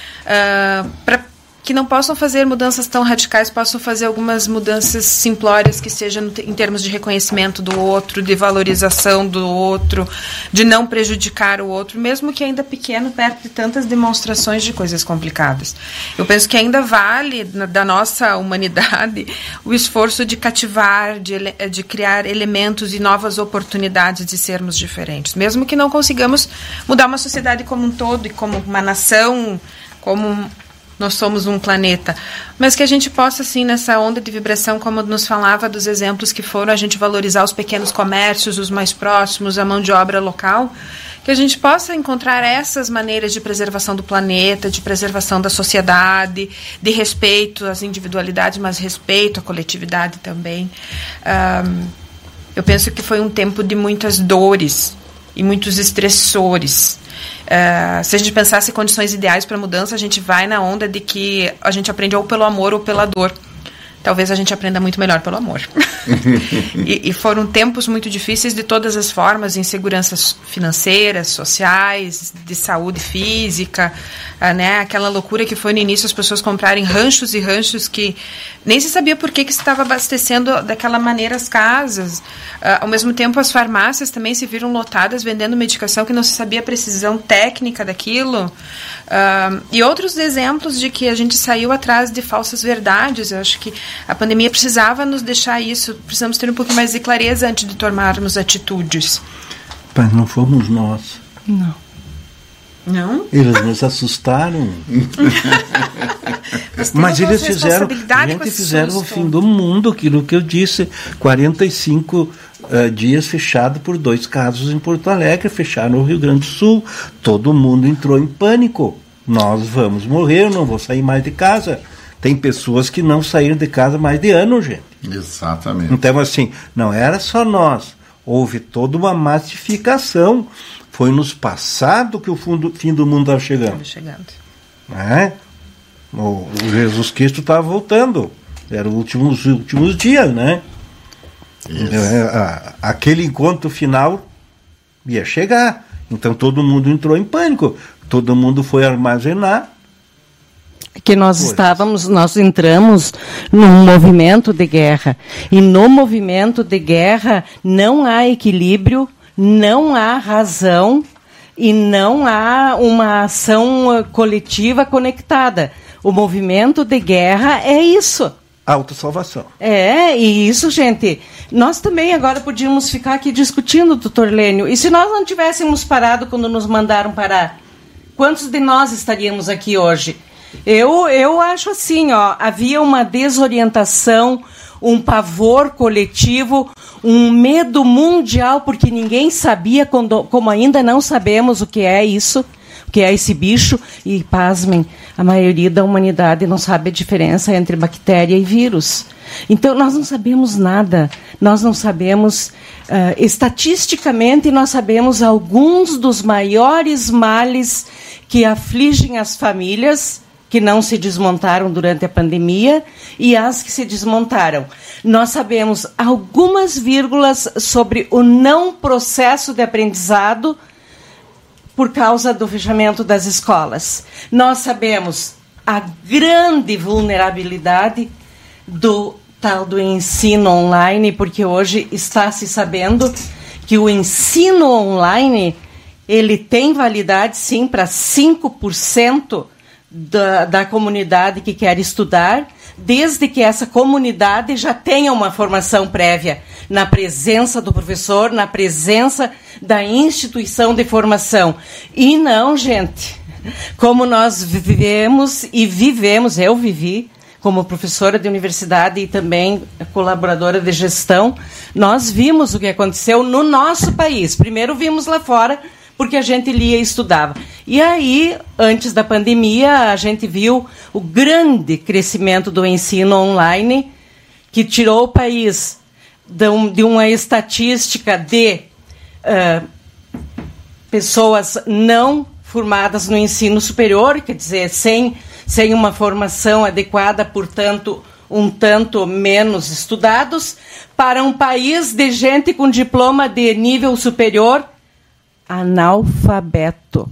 uh, para que não possam fazer mudanças tão radicais, possam fazer algumas mudanças simplórias que sejam em termos de reconhecimento do outro, de valorização do outro, de não prejudicar o outro, mesmo que ainda pequeno, perto de tantas demonstrações de coisas complicadas. Eu penso que ainda vale, na, da nossa humanidade, o esforço de cativar, de, de criar elementos e novas oportunidades de sermos diferentes, mesmo que não consigamos mudar uma sociedade como um todo e como uma nação, como nós somos um planeta, mas que a gente possa, assim, nessa onda de vibração, como nos falava dos exemplos que foram, a gente valorizar os pequenos comércios, os mais próximos, a mão de obra local, que a gente possa encontrar essas maneiras de preservação do planeta, de preservação da sociedade, de respeito às individualidades, mas respeito à coletividade também. Um, eu penso que foi um tempo de muitas dores e muitos estressores. Uh, se a gente pensasse em condições ideais para mudança, a gente vai na onda de que a gente aprende ou pelo amor ou pela dor. Talvez a gente aprenda muito melhor pelo amor. e, e foram tempos muito difíceis de todas as formas, inseguranças financeiras, sociais, de saúde física, uh, né? Aquela loucura que foi no início as pessoas comprarem ranchos e ranchos que nem se sabia por que que se estava abastecendo daquela maneira as casas. Uh, ao mesmo tempo, as farmácias também se viram lotadas vendendo medicação que não se sabia a precisão técnica daquilo. Uh, e outros exemplos de que a gente saiu atrás de falsas verdades. Eu acho que a pandemia precisava nos deixar isso. Precisamos ter um pouco mais de clareza antes de tomarmos atitudes. Mas não fomos nós. Não. Não? Eles nos assustaram. Mas eles fizeram, gente, fizeram o fim do mundo, aquilo que eu disse, quarenta e cinco uh, dias fechado por dois casos em Porto Alegre, fecharam no Rio Grande do Sul, todo mundo entrou em pânico. Nós vamos morrer, eu não vou sair mais de casa. Tem pessoas que não saíram de casa mais de ano, gente. Exatamente. Então, assim, não era só nós. Houve toda uma massificação. Foi nos passado que o fundo, fim do mundo estava chegando. chegando. É? O, o Jesus Cristo estava voltando. Eram os últimos, últimos dias, né? É, a, aquele encontro final ia chegar. Então todo mundo entrou em pânico. Todo mundo foi armazenar que nós pois. estávamos, nós entramos num movimento de guerra. E no movimento de guerra não há equilíbrio, não há razão e não há uma ação coletiva conectada. O movimento de guerra é isso. Autossalvação. É, e isso, gente, nós também agora podíamos ficar aqui discutindo, doutor Lênio, e se nós não tivéssemos parado quando nos mandaram parar, quantos de nós estaríamos aqui hoje? Eu, eu acho assim, ó, havia uma desorientação, um pavor coletivo, um medo mundial, porque ninguém sabia, quando, como ainda não sabemos o que é isso, o que é esse bicho, e pasmem, a maioria da humanidade não sabe a diferença entre bactéria e vírus. Então, nós não sabemos nada, nós não sabemos, uh, estatisticamente, nós sabemos alguns dos maiores males que afligem as famílias, que não se desmontaram durante a pandemia, e as que se desmontaram. Nós sabemos algumas vírgulas sobre o não processo de aprendizado por causa do fechamento das escolas. Nós sabemos a grande vulnerabilidade do tal do ensino online, porque hoje está se sabendo que o ensino online ele tem validade, sim, para cinco por cento da, da comunidade que quer estudar, desde que essa comunidade já tenha uma formação prévia na presença do professor, na presença da instituição de formação. E não, gente, como nós vivemos e vivemos, eu vivi como professora de universidade e também colaboradora de gestão, nós vimos o que aconteceu no nosso país. Primeiro vimos lá fora, porque a gente lia e estudava. E aí, antes da pandemia, a gente viu o grande crescimento do ensino online, que tirou o país de, um, de uma estatística de uh, pessoas não formadas no ensino superior, quer dizer, sem, sem uma formação adequada, portanto, um tanto menos estudados, para um país de gente com diploma de nível superior, analfabeto.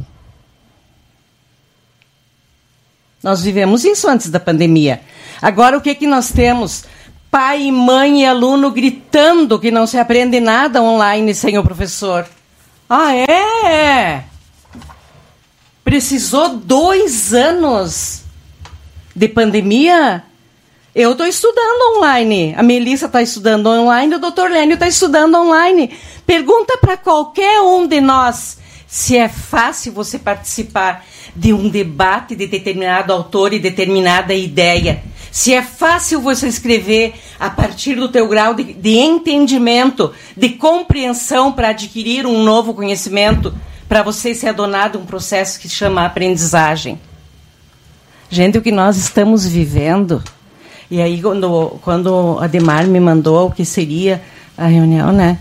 Nós vivemos isso antes da pandemia. Agora, o que, que nós temos? Pai, mãe e aluno gritando que não se aprende nada online sem o professor. Ah, é? Precisou dois anos de pandemia? Eu estou estudando online. A Melissa está estudando online, o doutor Lênio está estudando online. Pergunta para qualquer um de nós se é fácil você participar de um debate de determinado autor e determinada ideia. Se é fácil você escrever a partir do teu grau de, de entendimento, de compreensão para adquirir um novo conhecimento, para você se adonar de um processo que se chama aprendizagem. Gente, o que nós estamos vivendo... E aí, quando, quando a Ademar me mandou o que seria a reunião, né?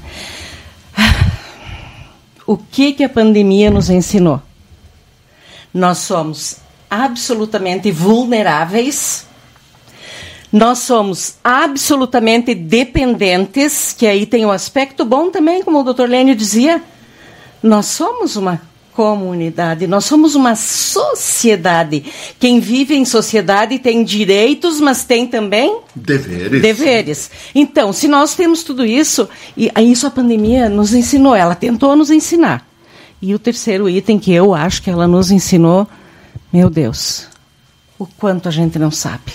O que, que a pandemia nos ensinou? Nós somos absolutamente vulneráveis, nós somos absolutamente dependentes, que aí tem um aspecto bom também, como o doutor Lênio dizia, nós somos uma comunidade, nós somos uma sociedade. Quem vive em sociedade tem direitos, mas tem também deveres. deveres. Então, se nós temos tudo isso, e isso a pandemia nos ensinou, ela tentou nos ensinar. E o terceiro item que eu acho que ela nos ensinou, meu Deus, o quanto a gente não sabe.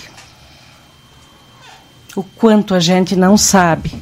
O quanto a gente não sabe.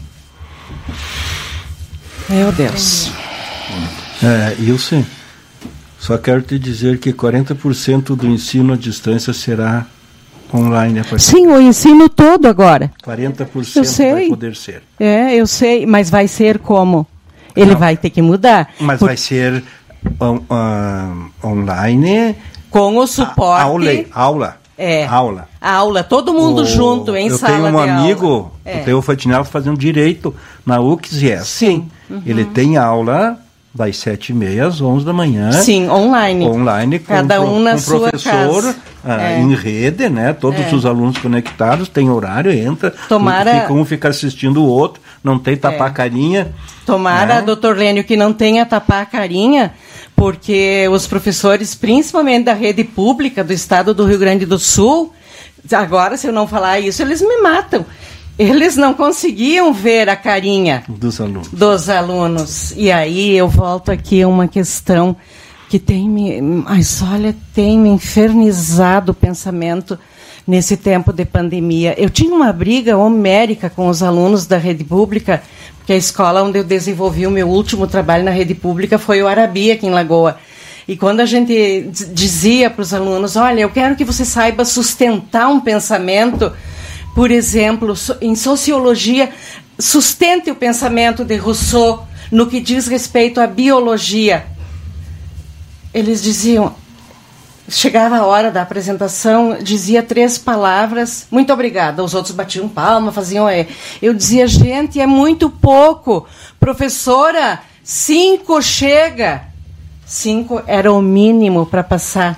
Meu Deus. É, eu sim. Só quero te dizer que quarenta por cento do ensino à distância será online a partir. Sim, o ensino todo agora. quarenta por cento vai poder ser. É, eu sei, mas vai ser como? Ele Não. vai ter que mudar. Mas por... vai ser um, um, online. Com o suporte. Aula. Aula. É. Aula. Aula, todo mundo o... junto em eu sala de aula. Eu tenho um amigo, é. eu tenho o Fatinel fazendo direito na U C S e é assim. Uhum. Ele tem aula das sete e meia às onze da manhã. Sim, online. Online, com cada um na com sua professor casa. Ah, é. em rede, né? Todos é. os alunos conectados, tem horário, entra, Tomara... fica um fica assistindo o outro, não tem tapar é. a carinha. Tomara, né? doutor Lênio, que não tenha tapar a carinha, porque os professores, principalmente da rede pública do estado do Rio Grande do Sul, agora, se eu não falar isso, eles me matam. Eles não conseguiam ver a carinha dos alunos. dos alunos. E aí eu volto aqui a uma questão que tem me, mas olha, tem me infernizado o pensamento nesse tempo de pandemia. Eu tinha uma briga homérica com os alunos da rede pública, porque a escola onde eu desenvolvi o meu último trabalho na rede pública foi o Arabi, aqui em Lagoa. E quando a gente dizia para os alunos, olha, eu quero que você saiba sustentar um pensamento, por exemplo, em sociologia, sustente o pensamento de Rousseau no que diz respeito à biologia. Eles diziam, chegava a hora da apresentação, dizia três palavras, muito obrigada. Os outros batiam palma, faziam... É. Eu dizia, gente, é muito pouco. Professora, cinco chega. Cinco era o mínimo para passar.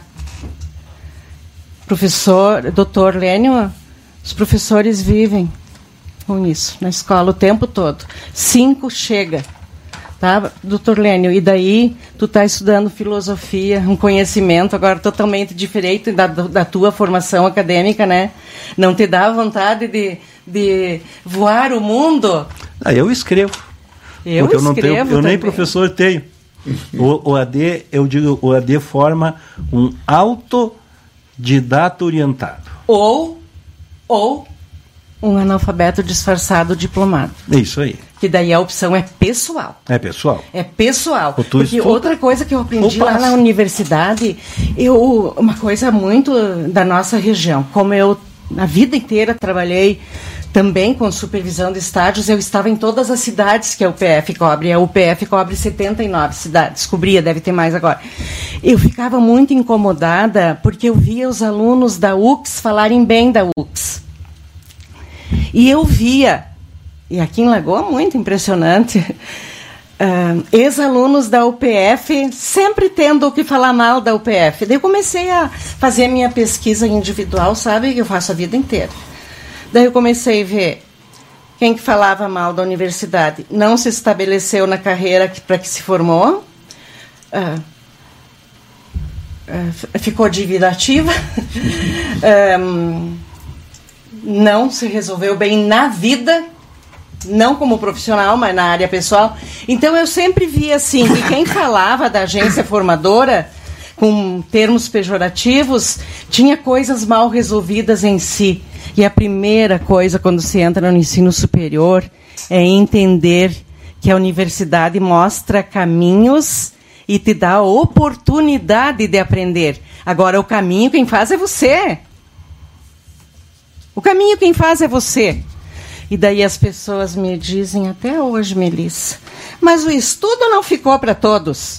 Professor, doutor Lênio, os professores vivem com isso na escola o tempo todo. Cinco chega. Tá, doutor Lênio, e daí tu está estudando filosofia, um conhecimento agora totalmente diferente da, da tua formação acadêmica, né? Não te dá vontade de, de voar o mundo? Ah, eu escrevo. Eu porque eu escrevo não tenho, eu também. nem professor tenho. O, o A D, eu digo, o A D forma um autodidata orientado. Ou, ou um analfabeto disfarçado diplomado. É isso aí. Que daí a opção é pessoal. É pessoal. É pessoal. Ou tu Porque estuda, outra coisa que eu aprendi ou lá passa. na universidade, eu, uma coisa muito da nossa região, como eu a vida inteira trabalhei também com supervisão de estágios, eu estava em todas as cidades que a U P F cobre. A U P F cobre setenta e nove cidades, cobria, deve ter mais agora. Eu ficava muito incomodada porque eu via os alunos da U C S falarem bem da U C S. E eu via, e aqui em Lagoa, muito impressionante, uh, ex-alunos da U P F sempre tendo o que falar mal da U P F. Daí eu comecei a fazer a minha pesquisa individual, sabe, que eu faço a vida inteira. Daí eu comecei a ver quem que falava mal da universidade. Não se estabeleceu na carreira para que se formou, uh, uh, ficou dívida ativa, um, não se resolveu bem na vida, não como profissional, mas na área pessoal. Então eu sempre vi assim, que quem falava da agência formadora, com termos pejorativos, tinha coisas mal resolvidas em si. E a primeira coisa, quando se entra no ensino superior, é entender que a universidade mostra caminhos e te dá a oportunidade de aprender. Agora, o caminho quem faz é você. O caminho quem faz é você. E daí as pessoas me dizem, até hoje, Melissa, mas o estudo não ficou para todos.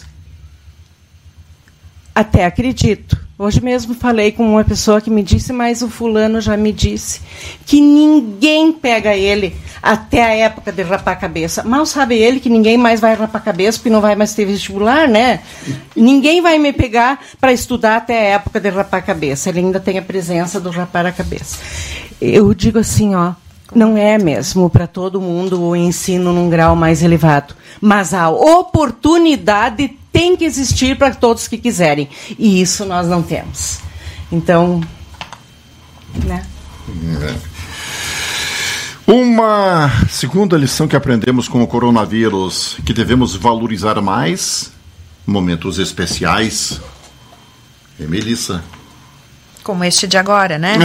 Até acredito. Hoje mesmo falei com uma pessoa que me disse, mas o fulano já me disse que ninguém pega ele até a época de rapar a cabeça. Mal sabe ele que ninguém mais vai rapar a cabeça porque não vai mais ter vestibular, né? Ninguém vai me pegar para estudar até a época de rapar a cabeça. Ele ainda tem a presença do rapar a cabeça. Eu digo assim, ó, não é mesmo para todo mundo o ensino num grau mais elevado, mas a oportunidade tem que existir para todos que quiserem. E isso nós não temos. Então, né? Uma segunda lição que aprendemos com o coronavírus, que devemos valorizar mais momentos especiais. É, Melissa. Como este de agora, né?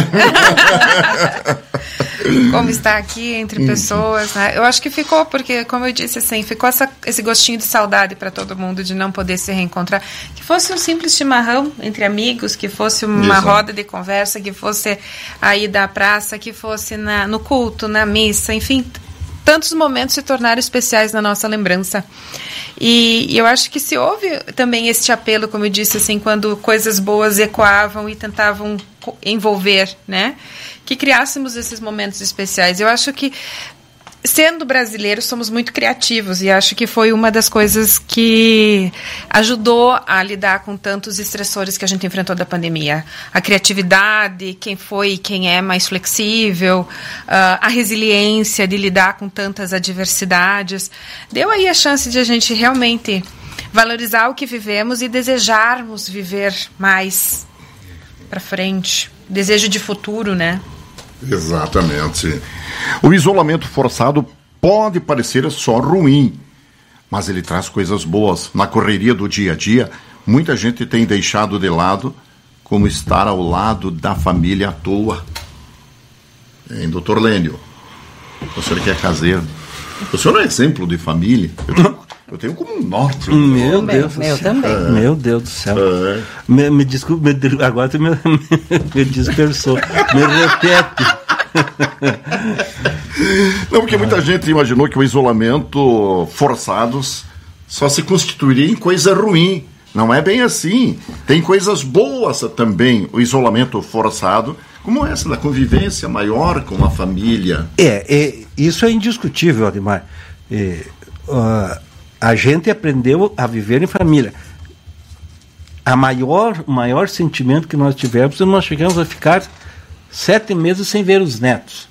Como estar aqui entre pessoas, né? Eu acho que ficou, porque, como eu disse, assim, ficou essa, esse gostinho de saudade para todo mundo de não poder se reencontrar. Que fosse um simples chimarrão entre amigos, que fosse uma Exato. roda de conversa, que fosse aí da praça, que fosse na, no culto, na missa, enfim, tantos momentos se tornaram especiais na nossa lembrança. E, e eu acho que se houve também este apelo, como eu disse, assim, quando coisas boas ecoavam e tentavam envolver, né? Que criássemos esses momentos especiais. Eu acho que, sendo brasileiros, somos muito criativos e acho que foi uma das coisas que ajudou a lidar com tantos estressores que a gente enfrentou da pandemia. A criatividade, quem foi e quem é mais flexível, uh, a resiliência de lidar com tantas adversidades. Deu aí a chance de a gente realmente valorizar o que vivemos e desejarmos viver mais para frente. Desejo de futuro, né? Exatamente. O isolamento forçado pode parecer só ruim, mas ele traz coisas boas. Na correria do dia a dia, muita gente tem deixado de lado como estar ao lado da família à toa. Hein, doutor Lênio? O senhor que é caseiro. O senhor é exemplo de família. Eu tenho, eu tenho como um norte. Meu Deus do céu. também. É. Meu Deus do céu. É. Me, me desculpe, me, agora tu me, me dispersou. Me repete. Não, porque muita gente imaginou que o isolamento forçado só se constituiria em coisa ruim. Não é bem assim. Tem coisas boas também, o isolamento forçado, como essa da convivência maior com a família. É, é isso é indiscutível, Ademar. É, uh, a gente aprendeu a viver em família. A maior, o maior sentimento que nós tivemos, nós chegamos a ficar sete meses sem ver os netos.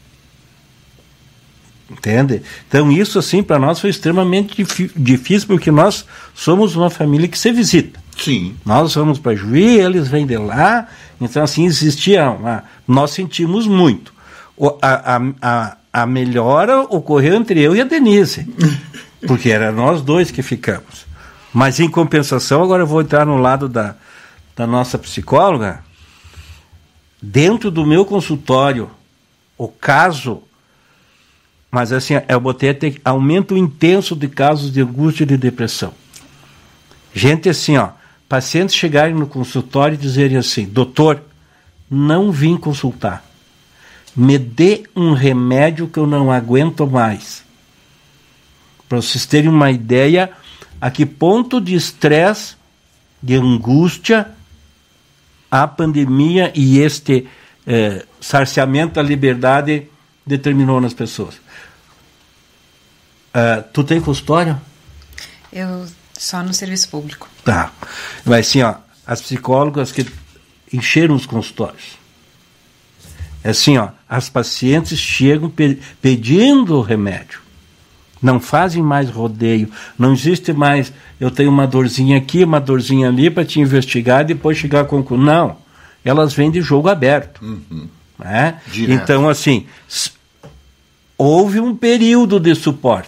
Entende? Então isso assim para nós foi extremamente dif- difícil, porque nós somos uma família que se visita. Sim. Nós vamos para Juí, eles vêm de lá, então assim existia uma, nós sentimos muito. O, a, a, a, a melhora ocorreu entre eu e a Denise, porque era nós dois que ficamos. Mas em compensação, agora eu vou entrar no lado da, da nossa psicóloga. Dentro do meu consultório, o caso, mas assim, eu botei até aumento intenso de casos de angústia e de depressão. Gente assim, ó, pacientes chegarem no consultório e dizerem assim: doutor, não vim consultar, me dê um remédio que eu não aguento mais. Para vocês terem uma ideia a que ponto de estresse, de angústia, a pandemia e este eh, cerceamento da liberdade determinou nas pessoas. Uh, tu tem consultório? Eu só no serviço público. Tá. Mas assim, ó, as psicólogas que encheram os consultórios. É assim, ó, as pacientes chegam pe- pedindo o remédio. Não fazem mais rodeio. Não existe mais, eu tenho uma dorzinha aqui, uma dorzinha ali para te investigar e depois chegar a conclusão. Não. Elas vêm de jogo aberto. Uhum. Né? Então, assim, s- houve um período de suporte.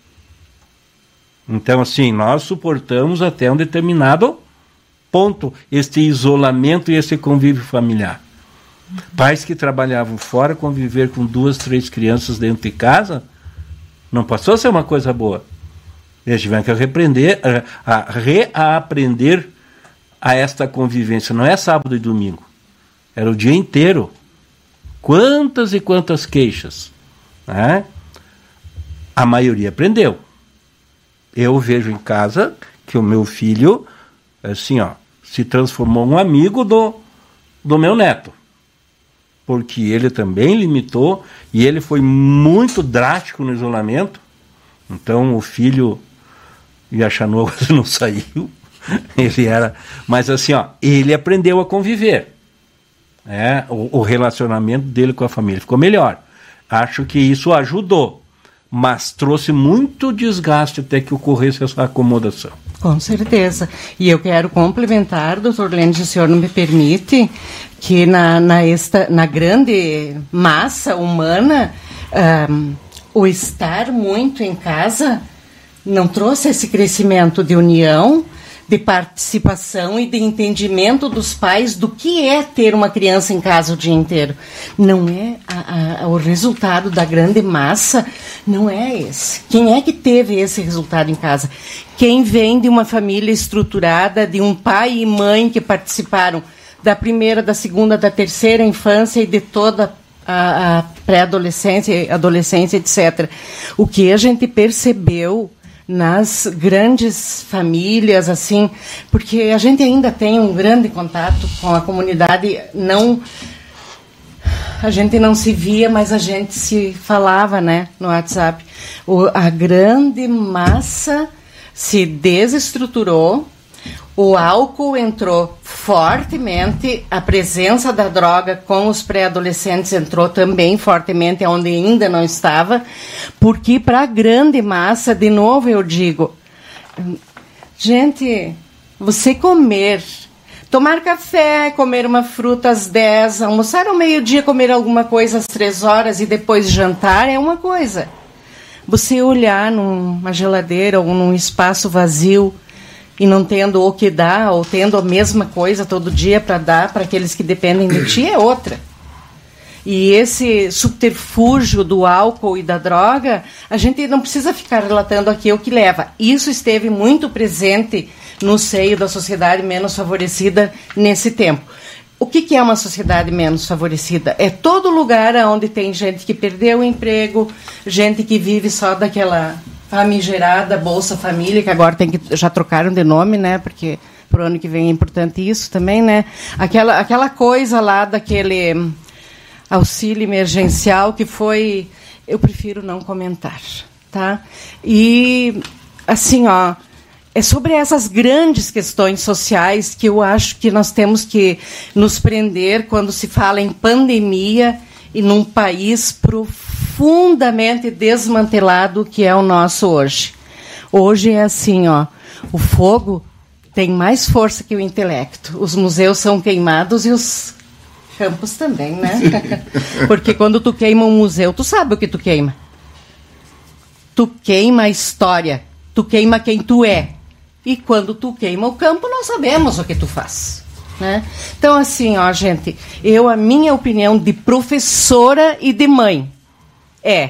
Então, assim, nós suportamos até um determinado ponto este isolamento e esse convívio familiar. Pais que trabalhavam fora, conviver com duas, três crianças dentro de casa, não passou a ser uma coisa boa. Eles tiveram que reaprender, a, a reaprender a esta convivência. Não é sábado e domingo. Era o dia inteiro. Quantas e quantas queixas. Né? A maioria aprendeu. Eu vejo em casa que o meu filho, assim, ó, se transformou um amigo do, do meu neto. Porque ele também limitou e ele foi muito drástico no isolamento. Então o filho e a Chanua não saiu. Ele era, mas assim, ó, ele aprendeu a conviver. Né? O, o relacionamento dele com a família ficou melhor. Acho que isso ajudou, mas trouxe muito desgaste até que ocorresse essa acomodação. Com certeza. E eu quero complementar, doutor Lênio, se o senhor não me permite, que na, na, esta, na grande massa humana, um, o estar muito em casa não trouxe esse crescimento de união, de participação e de entendimento dos pais do que é ter uma criança em casa o dia inteiro. Não é a, a, o resultado da grande massa, não é esse. Quem é que teve esse resultado em casa? Quem vem de uma família estruturada, de um pai e mãe que participaram da primeira, da segunda, da terceira infância e de toda a, a pré-adolescência, adolescência, etcétera. O que a gente percebeu nas grandes famílias, assim, porque a gente ainda tem um grande contato com a comunidade, não, a gente não se via, mas a gente se falava, né, no WhatsApp. O, a grande massa se desestruturou, o álcool entrou fortemente, a presença da droga com os pré-adolescentes entrou também fortemente, onde ainda não estava, porque para a grande massa, de novo eu digo, Gente, você comer, tomar café, comer uma fruta às dez, almoçar ao meio-dia, comer alguma coisa às três horas e depois jantar é uma coisa. Você olhar numa geladeira ou num espaço vazio e não tendo o que dar, ou tendo a mesma coisa todo dia para dar para aqueles que dependem de ti é outra. E esse subterfúgio do álcool e da droga, a gente não precisa ficar relatando aqui o que leva. Isso esteve muito presente no seio da sociedade menos favorecida nesse tempo. O que, que é uma sociedade menos favorecida? É todo lugar onde tem gente que perdeu o emprego, gente que vive só daquela famigerada Bolsa Família, que agora tem que, já trocaram de nome, né? Porque para o ano que vem é importante isso também, né? Aquela, aquela coisa lá daquele auxílio emergencial que foi... Eu prefiro não comentar, tá? E, assim, ó... É sobre essas grandes questões sociais que eu acho que nós temos que nos prender quando se fala em pandemia e num país profundamente desmantelado que é o nosso hoje. Hoje é assim, ó, o fogo tem mais força que o intelecto. Os museus são queimados e os campos também, né? Porque quando tu queima um museu, tu sabe o que tu queima. Tu queima a história, tu queima quem tu é. E quando tu queima o campo, nós sabemos o que tu faz, né? Então, assim, ó, gente, eu, a minha opinião de professora e de mãe é: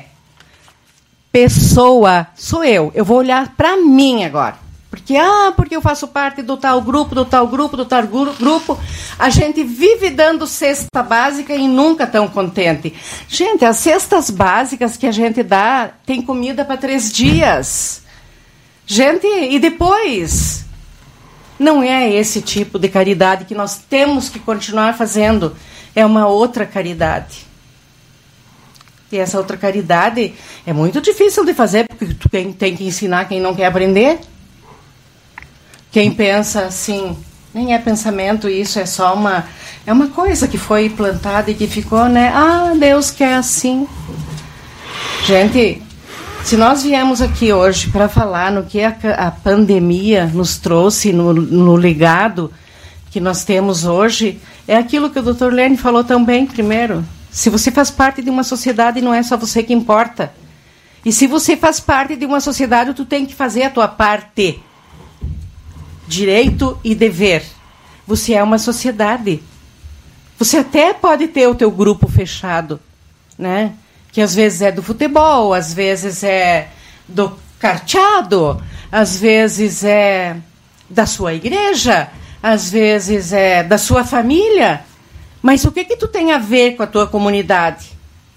pessoa sou eu. Eu vou olhar para mim agora. Porque, ah, porque eu faço parte do tal grupo, do tal grupo, do tal grupo. A gente vive dando cesta básica e nunca tão contente. Gente, as cestas básicas que a gente dá tem comida para três dias. Gente, e depois? Não é esse tipo de caridade que nós temos que continuar fazendo. É uma outra caridade. E essa outra caridade é muito difícil de fazer, porque tu tem, tem que ensinar quem não quer aprender. Quem pensa assim, nem é pensamento, isso é só uma... É uma coisa que foi plantada e que ficou, né? Ah, Deus quer assim. Gente... Se nós viemos aqui hoje para falar no que a, a pandemia nos trouxe, no, no legado que nós temos hoje, é aquilo que o doutor Lene falou também primeiro. Se você faz parte de uma sociedade, não é só você que importa. E se você faz parte de uma sociedade, tu tem que fazer a tua parte. Direito e dever. Você é uma sociedade. Você até pode ter o teu grupo fechado, né? Que às vezes é do futebol, às vezes é do carteado, às vezes é da sua igreja, às vezes é da sua família. Mas o que que tu tem a ver com a tua comunidade?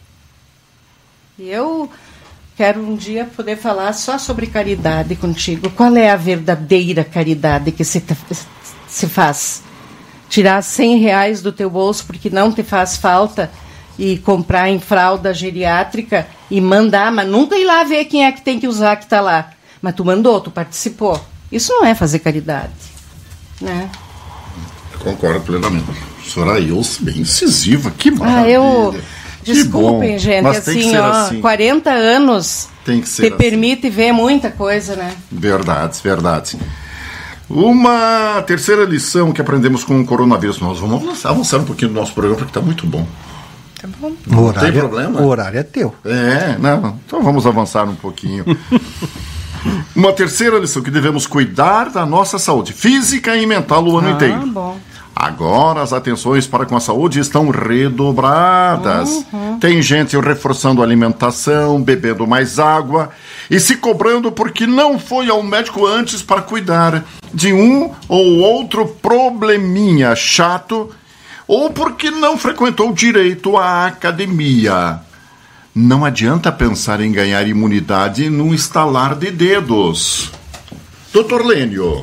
Eu quero um dia poder falar só sobre caridade contigo. Qual é a verdadeira caridade que se, se faz? Tirar cem reais do teu bolso porque não te faz falta e comprar em fralda geriátrica e mandar, mas nunca ir lá ver quem é que tem que usar que está lá. Mas tu mandou, tu participou. Isso não é fazer caridade, né? Concordo plenamente. Senhora Ilse, bem incisiva, que maravilha. Ah, eu... Desculpem, bom, gente, mas tem assim, que ser ó, assim. quarenta anos tem que ser te assim. Permite ver muita coisa, né? Verdades, verdades. Uma terceira lição que aprendemos com o coronavírus. Nós vamos avançar, avançar um pouquinho do nosso programa, porque está muito bom. Tá bom. O horário, tem problema? O horário é teu. É, não. Então vamos avançar um pouquinho. Uma terceira lição, que devemos cuidar da nossa saúde física e mental o ano ah, inteiro. Bom. Agora as atenções para com a saúde estão redobradas. Uhum. Tem gente reforçando a alimentação, bebendo mais água e se cobrando porque não foi ao médico antes para cuidar de um ou outro probleminha chato ou porque não frequentou direito à academia. Não adianta pensar em ganhar imunidade num estalar de dedos. doutor Lênio.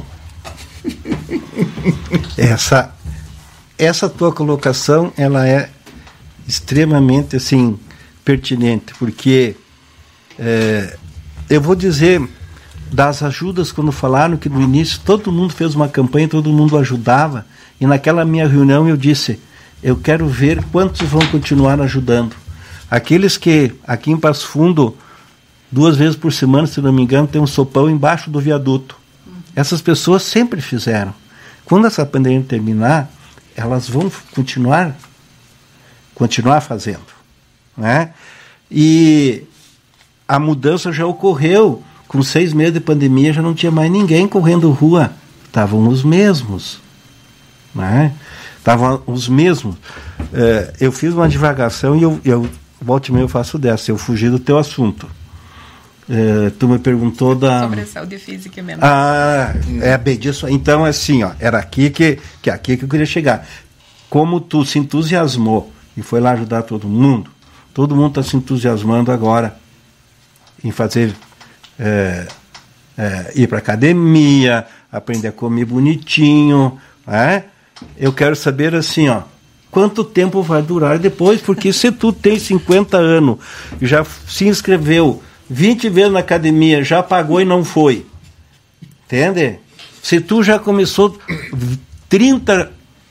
Essa, essa tua colocação, ela é extremamente, assim, pertinente, porque é, eu vou dizer das ajudas, quando falaram que no início todo mundo fez uma campanha, todo mundo ajudava, e naquela minha reunião eu disse, eu quero ver quantos vão continuar ajudando. Aqueles que, aqui em Passo Fundo, duas vezes por semana, se não me engano, tem um sopão embaixo do viaduto. Essas pessoas sempre fizeram. Quando essa pandemia terminar, elas vão continuar, continuar fazendo. Né? E a mudança já ocorreu. Com seis meses de pandemia já não tinha mais ninguém correndo rua. Estavam os mesmos. Né? Estavam os mesmos. É, eu fiz uma divagação e eu, eu volta e meia eu faço dessa. Eu fugi do teu assunto. É, tu me perguntou da... Sobre a saúde física mesmo. Ah, é bem disso. Então, assim, ó, era aqui que, que, aqui que eu queria chegar. Como tu se entusiasmou e foi lá ajudar todo mundo, todo mundo está se entusiasmando agora em fazer... É, é, ir para academia, aprender a comer bonitinho, né? Eu quero saber assim, ó, quanto tempo vai durar depois, porque se tu tem cinquenta anos, já se inscreveu vinte vezes na academia, já pagou e não foi, entende? Se tu já começou trinta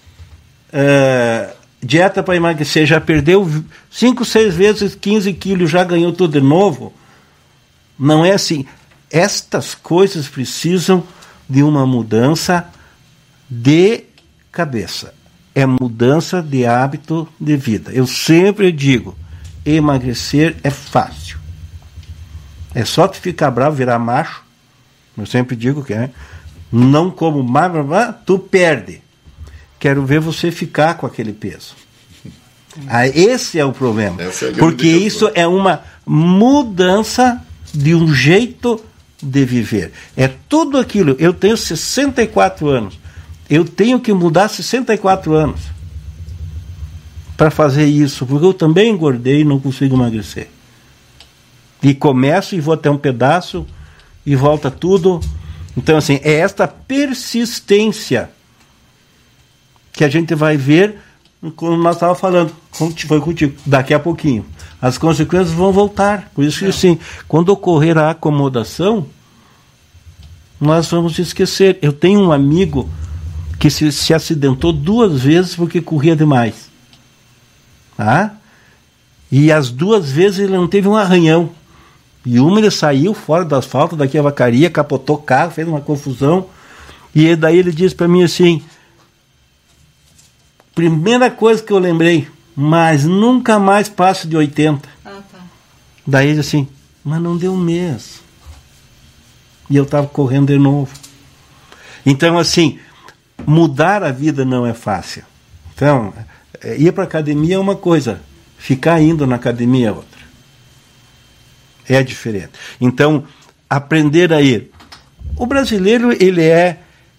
é, dieta para emagrecer, já perdeu cinco, seis vezes quinze quilos, já ganhou tudo de novo, não é assim. Estas coisas precisam de uma mudança de cabeça. É mudança de hábito de vida. Eu sempre digo, emagrecer é fácil. É só tu ficar bravo, virar macho. Eu sempre digo que é. Não como mais, tu perde. Quero ver você ficar com aquele peso. Ah, esse é o problema. É porque isso é uma mudança de um jeito de viver. É tudo aquilo. Eu tenho sessenta e quatro anos. Eu tenho que mudar sessenta e quatro anos para fazer isso, porque eu também engordei e não consigo emagrecer. E começo e vou até um pedaço e volta tudo. Então, assim, é esta persistência que a gente vai ver quando nós estávamos falando, como foi contigo, daqui a pouquinho. As consequências vão voltar. Por isso que, assim, quando ocorrer a acomodação, nós vamos esquecer. Eu tenho um amigo que se, se acidentou duas vezes porque corria demais. Tá? E as duas vezes ele não teve um arranhão. E uma ele saiu fora do asfalto, daqui a vacaria, capotou o carro, fez uma confusão. E daí ele disse para mim assim, primeira coisa que eu lembrei, mas nunca mais passo de oitenta. Ah, tá. Daí ele assim, mas não deu um mês. E eu estava correndo de novo. Então, assim, mudar a vida não é fácil. Então, ir para a academia é uma coisa, ficar indo na academia é outra. É diferente. Então, aprender a ir. O brasileiro, ele é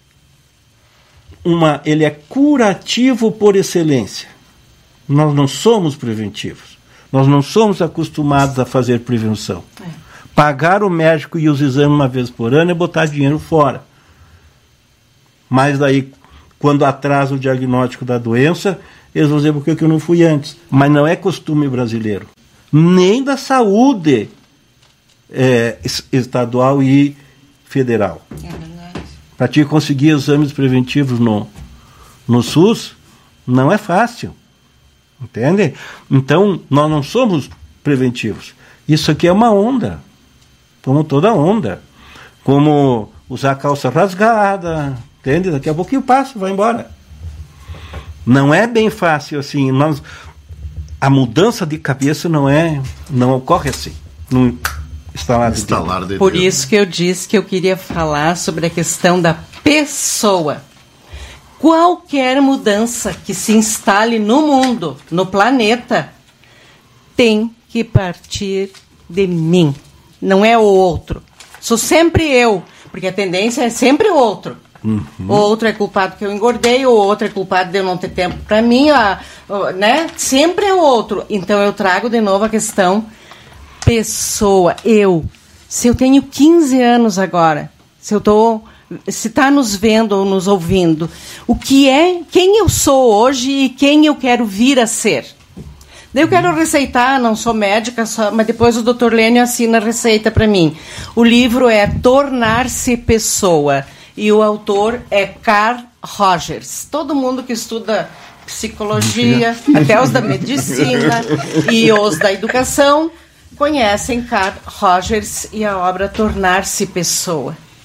uma, ele é curativo por excelência. Nós não somos preventivos. Nós não somos acostumados a fazer prevenção. É. Pagar o médico e os exames uma vez por ano é botar dinheiro fora. Mas daí, quando atrasa o diagnóstico da doença, eles vão dizer por que eu não fui antes. Mas não é costume brasileiro. Nem da saúde é, estadual e federal. É verdade. Para te conseguir exames preventivos no, no SUS, não é fácil. Entende? Então, nós não somos preventivos. Isso aqui é uma onda. Como toda onda. Como usar calça rasgada. Entende? Daqui a pouquinho passa, vai embora. Não é bem fácil assim. Nós, a mudança de cabeça não é, não ocorre assim. Não estalar de estalar de Por isso que eu disse que eu queria falar sobre a questão da pessoa. Qualquer mudança que se instale no mundo, no planeta, tem que partir de mim. Não é o outro. Sou sempre eu, porque a tendência é sempre o outro. Uhum. O outro é culpado que eu engordei, o outro é culpado de eu não ter tempo para mim, a, a, né? Sempre é o outro. Então eu trago de novo a questão pessoa, eu. Se eu tenho quinze anos agora, se eu tô, se está nos vendo ou nos ouvindo, o que é, quem eu sou hoje e quem eu quero vir a ser. Daí eu quero receitar, não sou médica, só, mas depois o doutor Lênio assina a receita para mim. O livro é Tornar-se Pessoa. E o autor é Carl Rogers. Todo mundo que estuda psicologia, até os da medicina e os da educação, conhecem Carl Rogers e a obra Tornar-se Pessoa.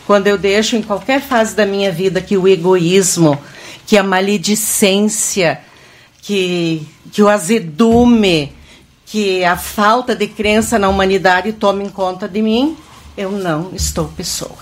quando eu deixo em qualquer fase da minha vida que o egoísmo, que a maledicência, que, que o azedume, que a falta de crença na humanidade tomem conta de mim, eu não estou pessoa.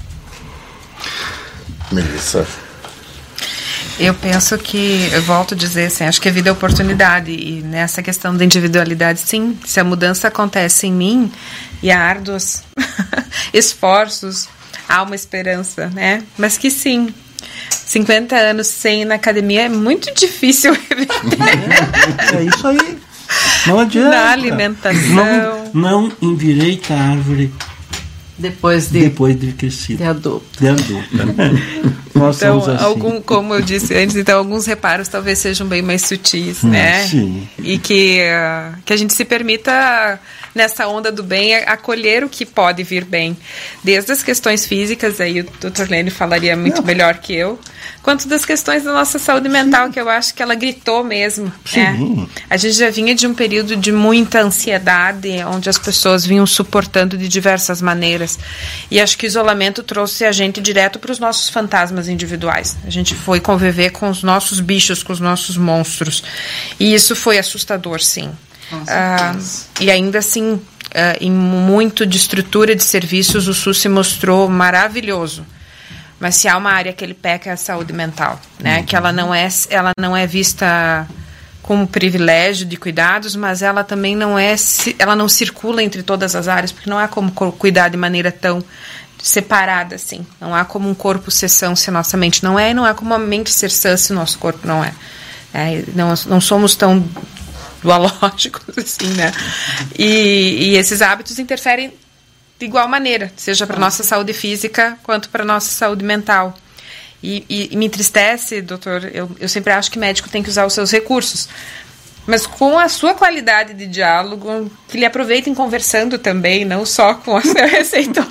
Melissa. Eu penso que, eu volto a dizer assim, acho que a vida é oportunidade, e nessa questão da individualidade, sim, se a mudança acontece em mim, e há árduos esforços, há uma esperança, né? Mas que sim, cinquenta anos sem ir na academia é muito difícil. É, é isso aí. Não adianta. Na alimentação. Não, não endireita a árvore depois de, depois de crescido. De adulto. De adulto. Nós então, somos assim. algum, como eu disse antes, então alguns reparos talvez sejam bem mais sutis, hum, né? Sim. E que, uh, que a gente se permita, nessa onda do bem, acolher o que pode vir bem. Desde as questões físicas, aí o doutor Lênio falaria muito Não. melhor que eu, quanto das questões da nossa saúde mental, sim. que eu acho que ela gritou mesmo. Né? A gente já vinha de um período de muita ansiedade, onde as pessoas vinham suportando de diversas maneiras. E acho que o isolamento trouxe a gente direto para os nossos fantasmas individuais. A gente foi conviver com os nossos bichos, com os nossos monstros. E isso foi assustador, sim. Uh, e ainda assim, uh, em muito de estrutura de serviços, o SUS se mostrou maravilhoso. Mas se há uma área que ele peca é a saúde mental, né? Uhum. Que ela não é, ela não é vista como privilégio de cuidados, mas ela também não é, ela não circula entre todas as áreas, porque não há como cuidar de maneira tão separada assim. Não há como um corpo ser são se a nossa mente não é, e não há como a mente ser sã se o nosso corpo não é. é não, não somos tão dualógicos assim, né? E, e esses hábitos interferem de igual maneira, seja para a nossa saúde física quanto para a nossa saúde mental. E, e, e me entristece, doutor, eu, eu sempre acho que médico tem que usar os seus recursos, mas com a sua qualidade de diálogo, que lhe aproveitem conversando também, não só com o seu receituário.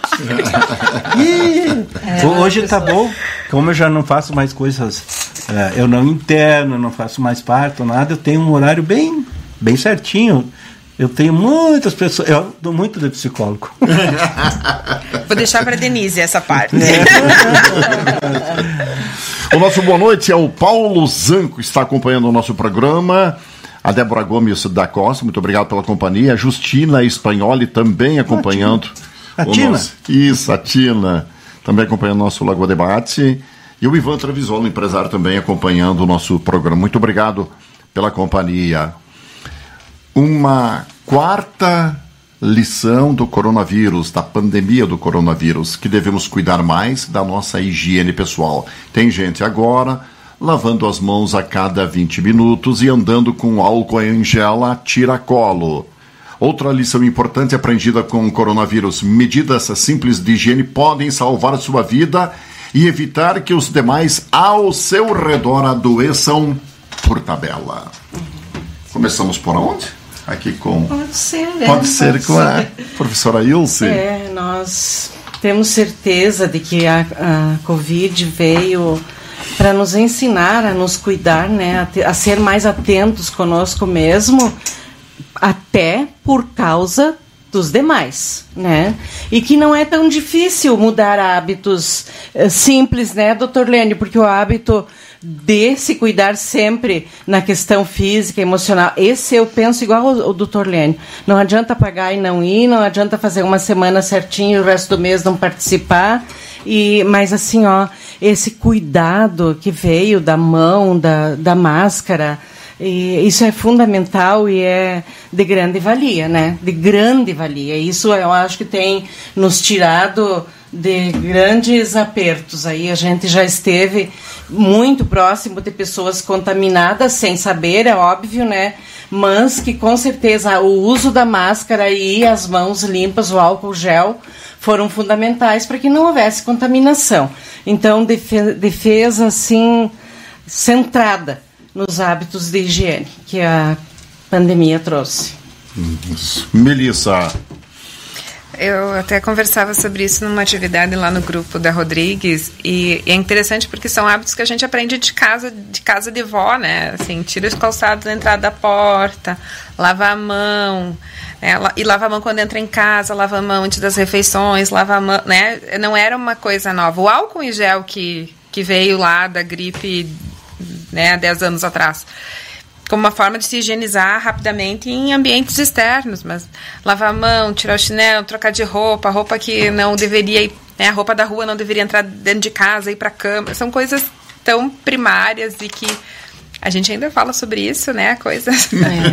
é, Hoje tá bom, como eu já não faço mais coisas, é, eu não interno, não faço mais parto, nada, eu tenho um horário bem, bem certinho. Eu tenho muitas pessoas, eu dou muito de psicólogo. Vou deixar para Denise essa parte. O nosso boa noite é o Paulo Zanco, está acompanhando o nosso programa. A Débora Gomes da Costa, muito obrigado pela companhia. A Justina Espanholi também acompanhando. A Tina. Nosso... Isso, a Tina, também acompanhando o nosso Lagoa Debate. E o Ivan Trevisolo, empresário, também acompanhando o nosso programa. Muito obrigado pela companhia. Uma quarta lição do coronavírus, da pandemia do coronavírus, que devemos cuidar mais da nossa higiene pessoal. Tem gente agora lavando as mãos a cada vinte minutos e andando com álcool em gel a tiracolo. Outra lição importante aprendida com o coronavírus: medidas simples de higiene podem salvar sua vida e evitar que os demais ao seu redor adoeçam por tabela. Começamos por onde? Aqui com... Pode ser, né? Pode ser Pode com ser. A professora Ilse. É, nós temos certeza de que a, a Covid veio para nos ensinar a nos cuidar, né? A, te, a ser mais atentos conosco mesmo, até por causa dos demais, né? E que não é tão difícil mudar hábitos uh, simples, né, doutor Lênio? Porque o hábito de se cuidar sempre na questão física, emocional, esse eu penso igual o, o doutor Lênio. Não adianta pagar e não ir, não adianta fazer uma semana certinho e o resto do mês não participar. E, mas assim, ó, esse cuidado que veio da mão, da, da máscara, e isso é fundamental e é de grande valia, né? De grande valia. Isso eu acho que tem nos tirado de grandes apertos. Aí a gente já esteve muito próximo de pessoas contaminadas, sem saber, é óbvio, né? Mas que com certeza o uso da máscara e as mãos limpas, o álcool gel, foram fundamentais para que não houvesse contaminação. Então, defesa, defesa assim, centrada nos hábitos de higiene que a pandemia trouxe. Melissa. Eu até conversava sobre isso numa atividade lá no grupo da Rodrigues, e, e é interessante porque são hábitos que a gente aprende de casa de casa de vó, né? Assim, tira os calçados na entrada da porta, lava a mão, né? E lava a mão quando entra em casa, lava a mão antes das refeições, lava a mão, né? Não era uma coisa nova. O álcool em gel que, que veio lá da gripe, né, há dez anos atrás, como uma forma de se higienizar rapidamente em ambientes externos, mas lavar a mão, tirar o chinelo, trocar de roupa, a roupa que não deveria ir, né, a roupa da rua não deveria entrar dentro de casa, ir para a cama, são coisas tão primárias e que a gente ainda fala sobre isso, né, coisas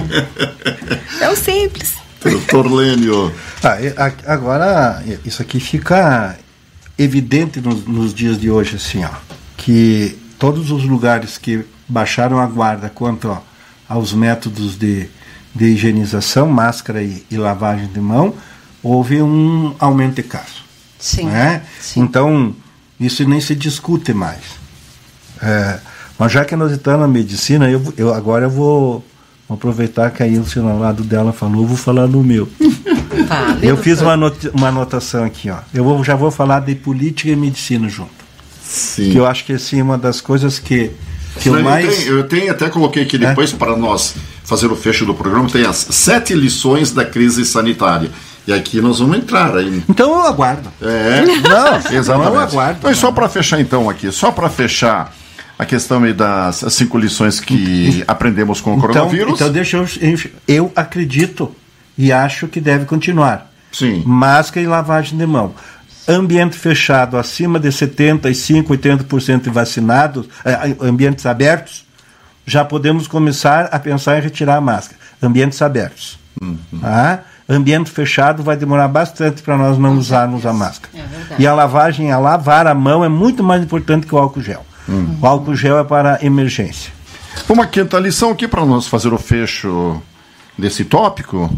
é. tão simples. Doutor Lênio. Ah, agora, isso aqui fica evidente nos, nos dias de hoje, assim, ó, que todos os lugares que baixaram a guarda quanto ó, aos métodos de, de higienização, máscara e, e lavagem de mão, houve um aumento de casos. Sim, né? sim. Então, isso nem se discute mais. É, mas já que nós estamos na medicina, eu, eu, agora eu vou, vou aproveitar que a Ilse no lado dela falou, vou falar no meu. Vale, eu fiz uma, not, uma anotação aqui. Ó. Eu vou, já vou falar de política e medicina junto. Sim. Que eu acho que assim, uma das coisas que que eu, mais... eu, tenho, eu tenho até coloquei aqui depois é? para nós fazer o fecho do programa, tem as sete lições da crise sanitária. E aqui nós vamos entrar aí. Então eu aguardo. É, não, exatamente. Eu aguardo. Então, só para fechar então aqui, só para fechar a questão aí das cinco lições que aprendemos com o então, coronavírus. Então deixa eu, eu acredito e acho que deve continuar. Sim. Máscara e lavagem de mão. Ambiente fechado acima de setenta e cinco, oitenta por cento de vacinados, eh, ambientes abertos, já podemos começar a pensar em retirar a máscara. Ambientes abertos. Uhum. Tá? Ambiente fechado vai demorar bastante para nós não usarmos a máscara. É e a lavagem, a lavar a mão é muito mais importante que o álcool gel. Uhum. O álcool gel é para emergência. Uma quinta lição aqui para nós fazer o fecho desse tópico.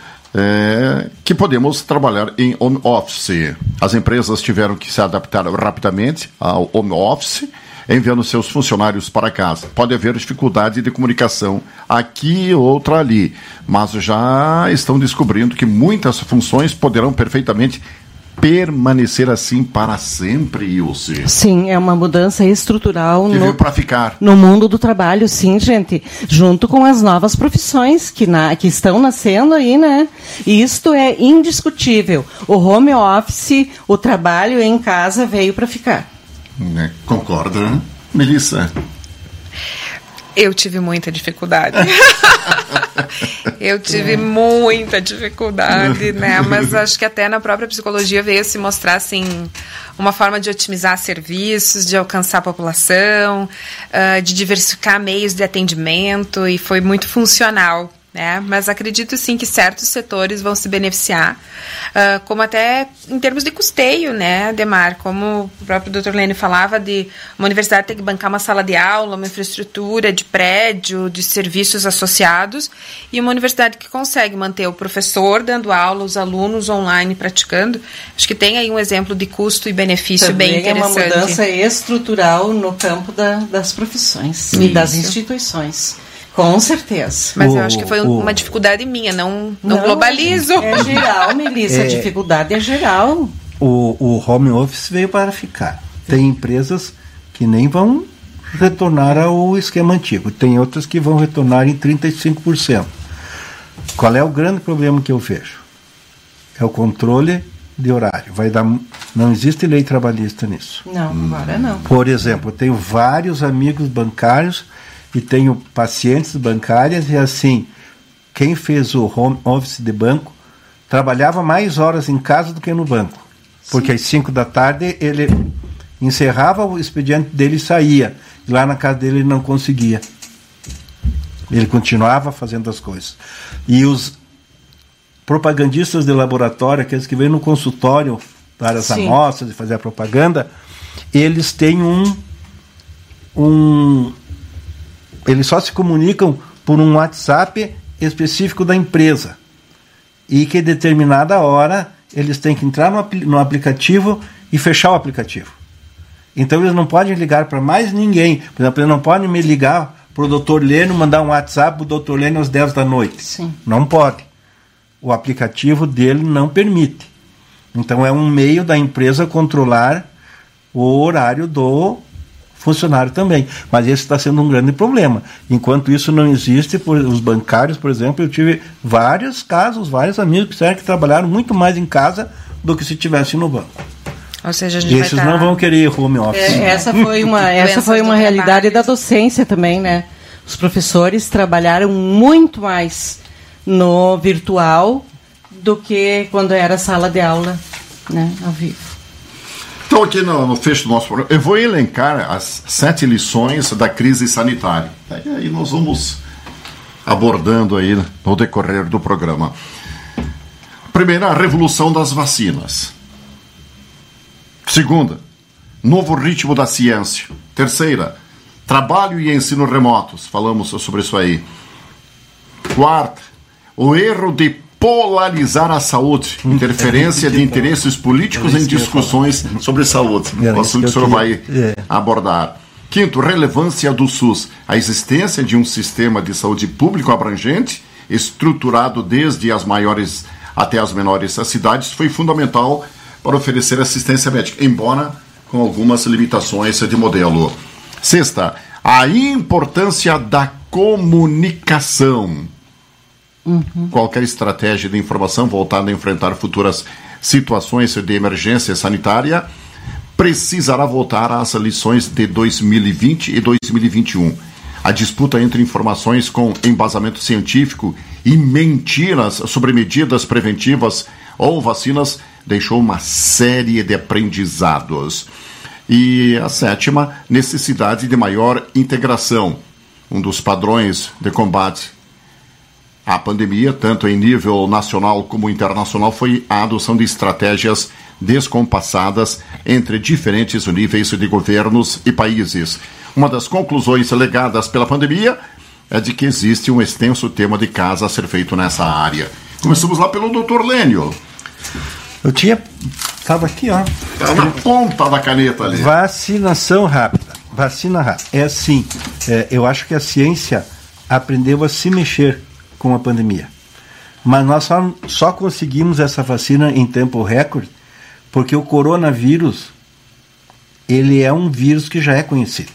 É, que podemos trabalhar em home office. As empresas tiveram que se adaptar rapidamente ao home office, enviando seus funcionários para casa. Pode haver dificuldade de comunicação aqui, outra ali, mas já estão descobrindo que muitas funções poderão perfeitamente permanecer assim para sempre, Ilse. Sim, é uma mudança estrutural que no, veio para ficar. No mundo do trabalho, sim, gente, junto com as novas profissões que, na, que estão nascendo aí, né? E isto é indiscutível. O home office, o trabalho em casa veio para ficar. É, concorda, né? Melissa? Eu tive muita dificuldade. Eu tive é. muita dificuldade, né? Mas acho que até na própria psicologia veio se mostrar, assim, uma forma de otimizar serviços, de alcançar a população, uh, de diversificar meios de atendimento, e foi muito funcional, né? Mas acredito sim que certos setores vão se beneficiar, uh, como até em termos de custeio, né, Ademar? Como o próprio doutor Lênio falava, de uma universidade ter que bancar uma sala de aula, uma infraestrutura de prédio, de serviços associados, e uma universidade que consegue manter o professor dando aula, os alunos online praticando. Acho que tem aí um exemplo de custo e benefício também bem interessante. É uma mudança estrutural no campo da, das profissões Isso. e das instituições. Com certeza. Mas o, eu acho que foi o, uma dificuldade minha, não, não, não globalizo. É geral, Melissa, é, a dificuldade é geral. O, o home office veio para ficar. Tem empresas que nem vão retornar ao esquema antigo. Tem outras que vão retornar em trinta e cinco por cento. Qual é o grande problema que eu vejo? É o controle de horário. Vai dar, não existe lei trabalhista nisso. Não, agora não. Por exemplo, eu tenho vários amigos bancários e tenho pacientes bancárias, e assim, quem fez o home office de banco trabalhava mais horas em casa do que no banco. Porque Sim. às cinco da tarde ele encerrava o expediente dele e saía. E lá na casa dele ele não conseguia. Ele continuava fazendo as coisas. E os propagandistas de laboratório, aqueles que vêm no consultório dar as Sim. amostras e fazer a propaganda, eles têm um... um eles só se comunicam por um WhatsApp específico da empresa. E que em determinada hora eles têm que entrar no, apl- no aplicativo e fechar o aplicativo. Então eles não podem ligar para mais ninguém. Por exemplo, eles não podem me ligar para o doutor Lênio, mandar um WhatsApp para o doutor Lênio às dez da noite. Sim. Não pode. O aplicativo dele não permite. Então é um meio da empresa controlar o horário do funcionário também. Mas esse está sendo um grande problema. Enquanto isso não existe, por, os bancários, por exemplo, eu tive vários casos, vários amigos que, disseram que trabalharam muito mais em casa do que se estivesse no banco. Ou seja, a gente Esses vai não tá... vão querer home office. É, essa foi uma, essa foi uma realidade da docência também, né? Os professores trabalharam muito mais no virtual do que quando era sala de aula, né, ao vivo. Então, aqui no, no fecho do nosso programa, eu vou elencar as sete lições da crise sanitária. E aí nós vamos abordando aí no decorrer do programa. Primeira, a revolução das vacinas. Segunda, novo ritmo da ciência. Terceira, trabalho e ensino remotos. Falamos sobre isso aí. Quarta, o erro de polarizar a saúde. Interferência de interesses políticos em discussões sobre saúde. O assunto que o senhor vai abordar. Quinto, relevância do SUS. A existência de um sistema de saúde público abrangente, estruturado desde as maiores até as menores cidades, foi fundamental para oferecer assistência médica, embora com algumas limitações de modelo. Sexta, a importância da comunicação. Uhum. Qualquer estratégia de informação voltada a enfrentar futuras situações de emergência sanitária precisará voltar às lições de dois mil e vinte e dois mil e vinte e um. A disputa entre informações com embasamento científico e mentiras sobre medidas preventivas ou vacinas deixou uma série de aprendizados. E a sétima, necessidade de maior integração. Um dos padrões de combate à pandemia, tanto em nível nacional como internacional, foi a adoção de estratégias descompassadas entre diferentes níveis de governos e países. Uma das conclusões legadas pela pandemia é de que existe um extenso tema de casa a ser feito nessa área. Começamos lá pelo doutor Lênio. Eu tinha... Estava aqui, ó. Está na ponta da caneta ali. Vacinação rápida. Vacina rápida. É assim, é, eu acho que a ciência aprendeu a se mexer com a pandemia. Mas nós só, só conseguimos essa vacina em tempo recorde porque o coronavírus, ele é um vírus que já é conhecido.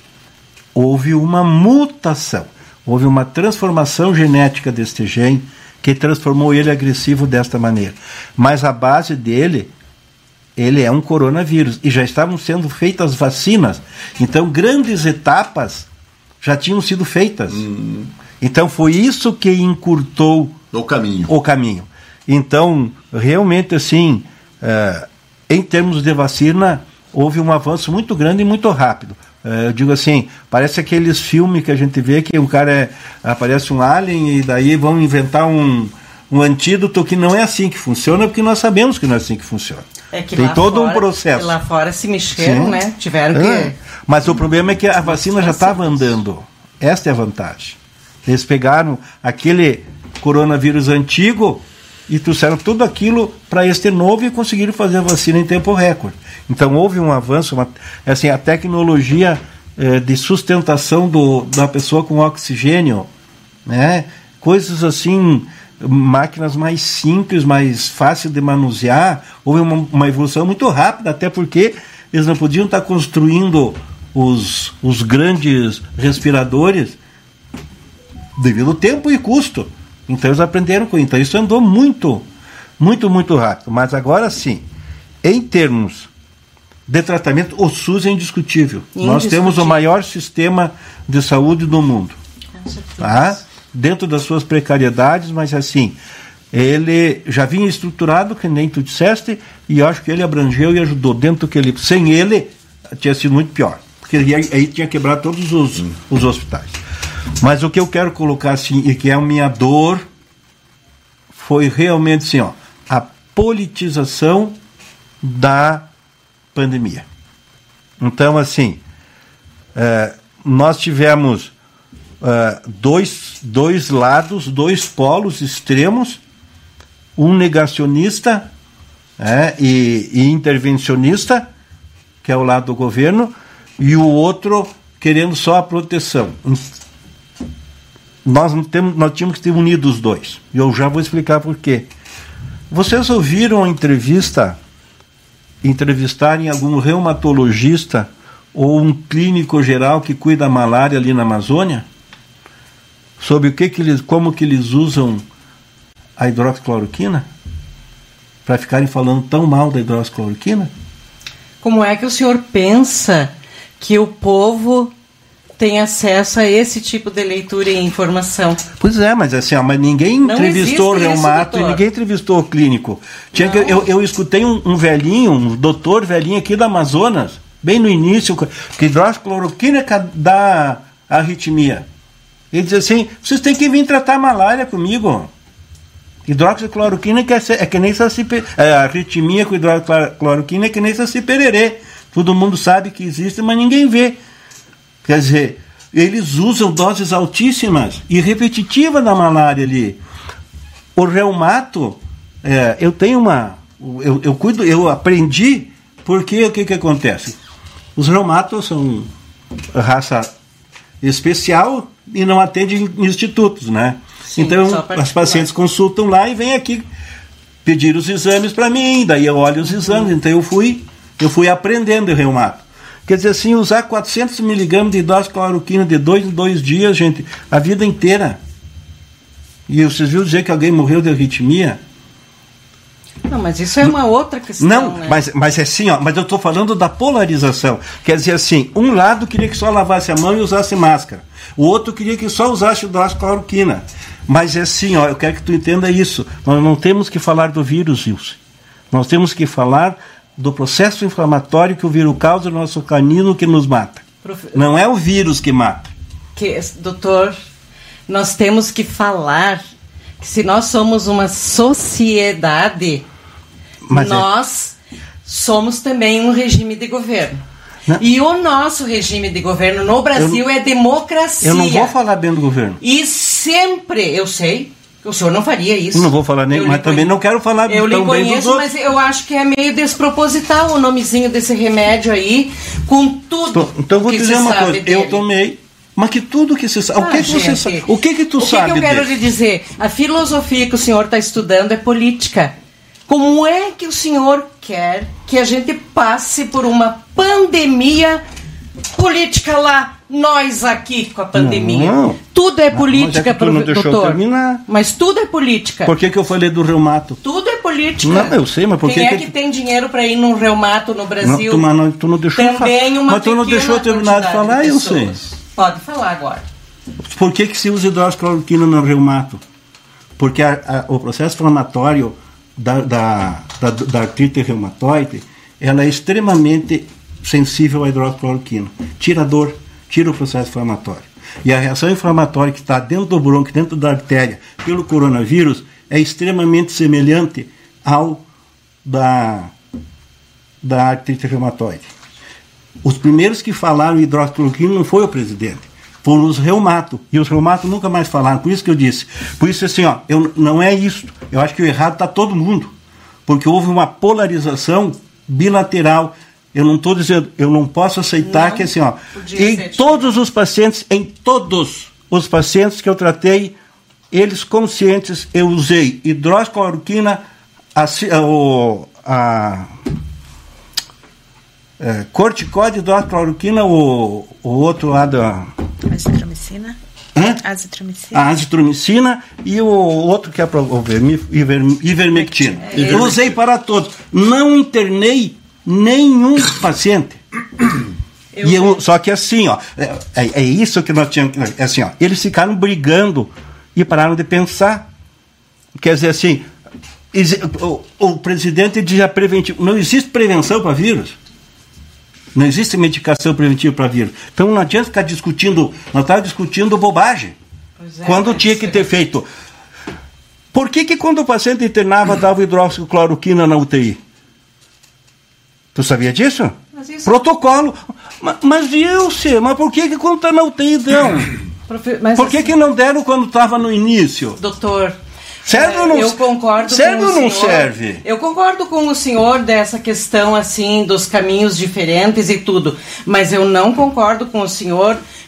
Houve uma mutação, houve uma transformação genética deste gene que transformou ele agressivo desta maneira. Mas a base dele, ele é um coronavírus. E já estavam sendo feitas vacinas. Então, grandes etapas já tinham sido feitas. Hum. Então, foi isso que encurtou o caminho. O caminho. Então, realmente, assim, uh, em termos de vacina, houve um avanço muito grande e muito rápido. Eu digo assim, parece aqueles filmes que a gente vê que um cara é, aparece um alien e daí vão inventar um, um antídoto, que não é assim que funciona, porque nós sabemos que não é assim que funciona. É que tem todo fora, um processo. Lá fora se mexeram, Sim. né? Tiveram que... É. Mas o problema é que a vacina já estava andando. Esta é a vantagem. Eles pegaram aquele coronavírus antigo e trouxeram tudo aquilo para este novo e conseguiram fazer a vacina em tempo recorde. Então houve um avanço, uma, assim, a tecnologia eh, de sustentação do, da pessoa com oxigênio, né? Coisas assim, máquinas mais simples, mais fáceis de manusear. Houve uma, uma evolução muito rápida, até porque eles não podiam estar construindo os, os grandes respiradores devido ao tempo e custo. Então eles aprenderam com isso. Então isso andou muito, muito, muito rápido. Mas agora sim, em termos de tratamento, o SUS é indiscutível. indiscutível. Nós temos o maior sistema de saúde do mundo. Tá? Dentro das suas precariedades, mas assim, ele já vinha estruturado, que nem tu disseste, e eu acho que ele abrangeu e ajudou. Dentro que ele, sem ele, tinha sido muito pior. Porque aí, aí tinha quebrado todos os, hum. os hospitais. Mas o que eu quero colocar assim, e que é a minha dor, foi realmente assim, ó, a politização da pandemia. Então, assim, é, nós tivemos é, dois, dois lados, dois polos extremos, um negacionista é, e, e intervencionista, que é o lado do governo, e o outro querendo só a proteção. Nós, não temos, nós tínhamos que ter unido os dois. E eu já vou explicar por quê. Vocês ouviram a entrevista, entrevistarem algum reumatologista ou um clínico geral que cuida da malária ali na Amazônia? Sobre o que que eles, como que eles usam a hidroxicloroquina? Para ficarem falando tão mal da hidroxicloroquina? Como é que o senhor pensa que o povo tem acesso a esse tipo de leitura e informação? Pois é, mas assim, ó, mas ninguém Não entrevistou o existe isso, reumato e doutor. ninguém entrevistou o clínico. Tinha que, eu, eu escutei um, um velhinho, um doutor velhinho aqui do Amazonas, bem no início, que hidroxicloroquina é que dá arritmia. Ele diz assim, vocês têm que vir tratar malária comigo. Hidroxicloroquina é que, é, é que nem saci, é, a arritmia com hidroxicloroquina é que nem saci pererê. Todo mundo sabe que existe, mas ninguém vê. Quer dizer, eles usam doses altíssimas e repetitivas da malária ali. O reumato, é, eu tenho uma... Eu, eu cuido, eu aprendi, porque o que, que acontece? Os reumatos são raça especial e não atendem em institutos, né? Sim, então, só as particular. pacientes consultam lá e vêm aqui pedir os exames para mim, daí eu olho os exames. Então, eu fui, eu fui aprendendo o reumato. Quer dizer assim, usar quatrocentos miligramas de hidroxicloroquina de dois em dois dias, gente, a vida inteira. E vocês viram dizer que alguém morreu de arritmia? Não, mas isso é uma outra questão. Não, né? mas, mas é assim, ó, mas eu estou falando da polarização. Quer dizer assim, um lado queria que só lavasse a mão e usasse máscara. O outro queria que só usasse hidroxicloroquina. Mas é assim, ó, eu quero que tu entenda isso. Nós não temos que falar do vírus, Ilse. Nós temos que falar do processo inflamatório que o vírus causa no nosso canino que nos mata. Profe... Não é o vírus que mata. Que, doutor, nós temos que falar que se nós somos uma sociedade, Mas nós é... somos também um regime de governo. Não. E o nosso regime de governo no Brasil eu, é democracia. Eu não vou falar bem do governo. E sempre, eu sei, o senhor não faria isso. Não vou falar nem, eu mas também conheço. Não quero falar eu tão bem dos outros. Eu lhe conheço, mas eu acho que é meio desproposital o nomezinho desse remédio aí, com tudo. Então, então vou que dizer uma coisa, dele. eu tomei, mas que tudo que se sabe. Ah, o que, que você sabe? O que que tu o que sabe? O que eu quero dele? lhe dizer? A filosofia que o senhor está estudando é política. Como é que o senhor quer que a gente passe por uma pandemia política lá, nós aqui com a pandemia? Não. Tudo é política, mas é que tu não deixou doutor. Terminar. Mas tudo é política. Por que, que eu falei do reumato? Tudo é política. Não, eu sei, mas por que Quem que... é que tem dinheiro para ir num reumato no Brasil? Não, tu, mas não, tu não deixou Também uma Mas tu não deixou terminar de falar, de eu sei. Pode falar agora. Por que, que se usa hidroxicloroquina no reumato? Porque a, a, o processo inflamatório da, da, da, da artrite reumatoide, ela é extremamente sensível à hidroxicloroquina. Tira a dor, tira o processo inflamatório. E a reação inflamatória que está dentro do bronco, dentro da artéria, pelo coronavírus, é extremamente semelhante ao da, da artrite reumatoide. Os primeiros que falaram em hidroxicloroquina não foi o presidente, foram os reumatos. E os reumatos nunca mais falaram. Por isso que eu disse. Por isso, assim, ó, eu, não é isso. Eu acho que o errado está todo mundo. Porque houve uma polarização bilateral. Eu não estou dizendo, eu não posso aceitar não que, assim, ó, em todos os pacientes, em todos os pacientes que eu tratei, eles conscientes, eu usei hidroxicloroquina, a, a, a é, corticóide, hidroxicloroquina, o, o outro lá da... Azitromicina. Hã? Azitromicina. A azitromicina e o outro que é para o ivermectina. É, eu usei para todos. Não internei nenhum paciente. Eu e eu, só que assim, ó, é, é isso que nós tínhamos. É assim, ó, eles ficaram brigando e pararam de pensar. Quer dizer assim, o, o presidente dizia preventivo. Não existe prevenção para vírus. Não existe medicação preventiva para vírus. Então não adianta ficar discutindo. Nós estávamos discutindo bobagem. É, quando tinha que ter feito. Por que que quando o paciente internava dava hidroxicloroquina na U T I? Tu sabia disso? Mas isso... Protocolo. Mas, mas eu sei, mas por que que quando está na U T I dão? Profe... Mas por que assim... que não deram quando estava no início? Doutor... Serve ou não, eu concordo serve com ou não senhor, serve? Eu concordo com o senhor dessa questão assim dos caminhos diferentes e tudo, mas eu não concordo com o senhor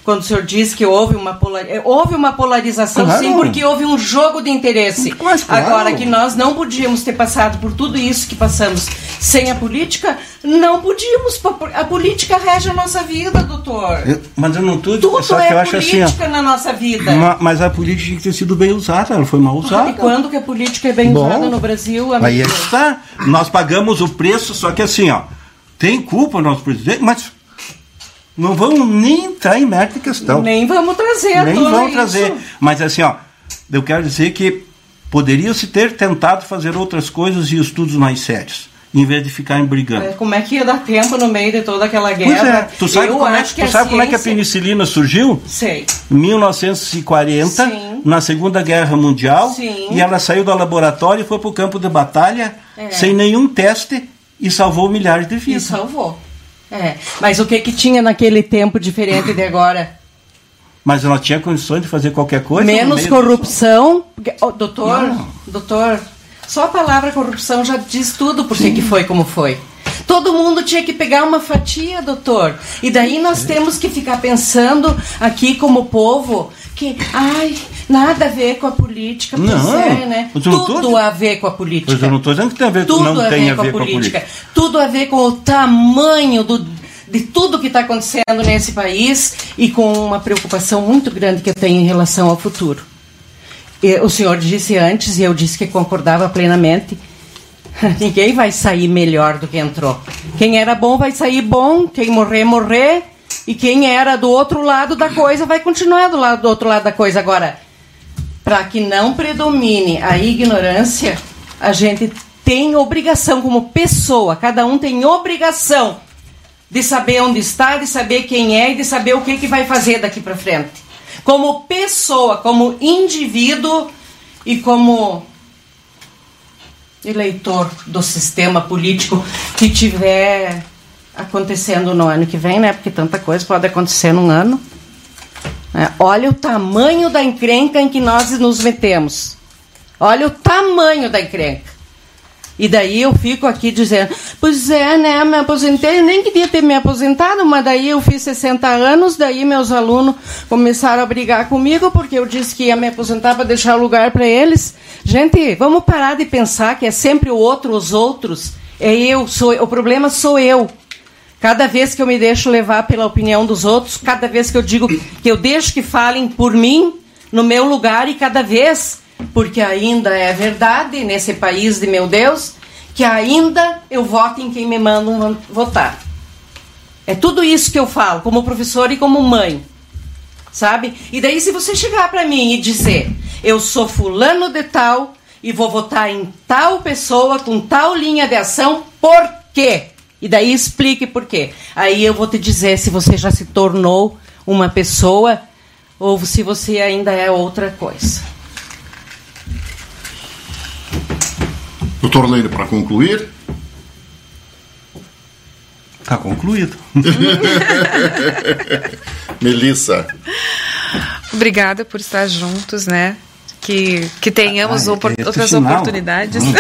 quando o senhor diz que houve uma, polar... houve uma polarização, claro. Sim, porque houve um jogo de interesse. Mas, claro. Agora, que nós não podíamos ter passado por tudo isso que passamos sem a política, não podíamos. A política rege a nossa vida, doutor. Eu, mas eu não estou... Tudo só é que eu acho política assim, na nossa vida. Uma, mas a política tem que ter sido bem usada, ela foi mal usada. E quando que a política é bem Bom, usada no Brasil? Amigo? Aí está. Nós pagamos o preço, só que assim, ó, tem culpa o nosso presidente, mas... Não vamos nem entrar em mérito de questão. Nem vamos trazer. Nem vamos trazer. Mas assim, ó, eu quero dizer que poderia-se ter tentado fazer outras coisas e estudos mais sérios, em vez de ficar brigando. Como é que ia dar tempo no meio de toda aquela guerra? Pois é. Tu sabe, como é, tu sabe ciência... como é que a penicilina surgiu? Sei. Em mil novecentos e quarenta, Sim. na Segunda Guerra Mundial. Sim. E ela saiu do laboratório e foi para o campo de batalha é. sem nenhum teste e salvou milhares de vidas. E salvou. É, mas o que que tinha naquele tempo diferente de agora? Mas ela tinha condições de fazer qualquer coisa? Menos corrupção. Oh, doutor, Não. doutor, só a palavra corrupção já diz tudo por que foi como foi. Todo mundo tinha que pegar uma fatia, doutor. E daí nós Sim. temos que ficar pensando aqui como povo que, ai, nada a ver com a política. Pois não, é, né? Tudo tô... a ver com a política. Pois eu não estou dizendo que tem a ver, tudo não a tem ver a com ver a com a política. política. Tudo a ver com o tamanho do, de tudo que está acontecendo nesse país e com uma preocupação muito grande que eu tenho em relação ao futuro. E o senhor disse antes, e eu disse que concordava plenamente, ninguém vai sair melhor do que entrou. Quem era bom vai sair bom, quem morrer, morrer, e quem era do outro lado da coisa vai continuar do, lado, do outro lado da coisa. Agora, para que não predomine a ignorância, a gente tem obrigação como pessoa, cada um tem obrigação de saber onde está, de saber quem é e de saber o que, que vai fazer daqui para frente. Como pessoa, como indivíduo e como eleitor do sistema político que tiver acontecendo no ano que vem, né? Porque tanta coisa pode acontecer num ano. É, olha o tamanho da encrenca em que nós nos metemos. Olha o tamanho da encrenca. E daí eu fico aqui dizendo, pois é, né, me aposentei, eu nem queria ter me aposentado, mas daí eu fiz sessenta anos, daí meus alunos começaram a brigar comigo, porque eu disse que ia me aposentar para deixar lugar para eles. Gente, vamos parar de pensar que é sempre o outro, os outros. É eu, sou, o problema sou eu. Cada vez que eu me deixo levar pela opinião dos outros, cada vez que eu digo que eu deixo que falem por mim, no meu lugar, e cada vez... porque ainda é verdade nesse país de meu Deus, que ainda eu voto em quem me manda votar. É tudo isso que eu falo, como professora e como mãe, sabe? E daí se você chegar para mim e dizer, eu sou fulano de tal e vou votar em tal pessoa com tal linha de ação, por quê? E daí explique por quê. Aí eu vou te dizer se você já se tornou uma pessoa ou se você ainda é outra coisa. Doutor Leire, para concluir? Está concluído. Melissa. Obrigada por estar juntos, né? Que, que tenhamos ah, opor- é, é outras sinal. oportunidades. Hum.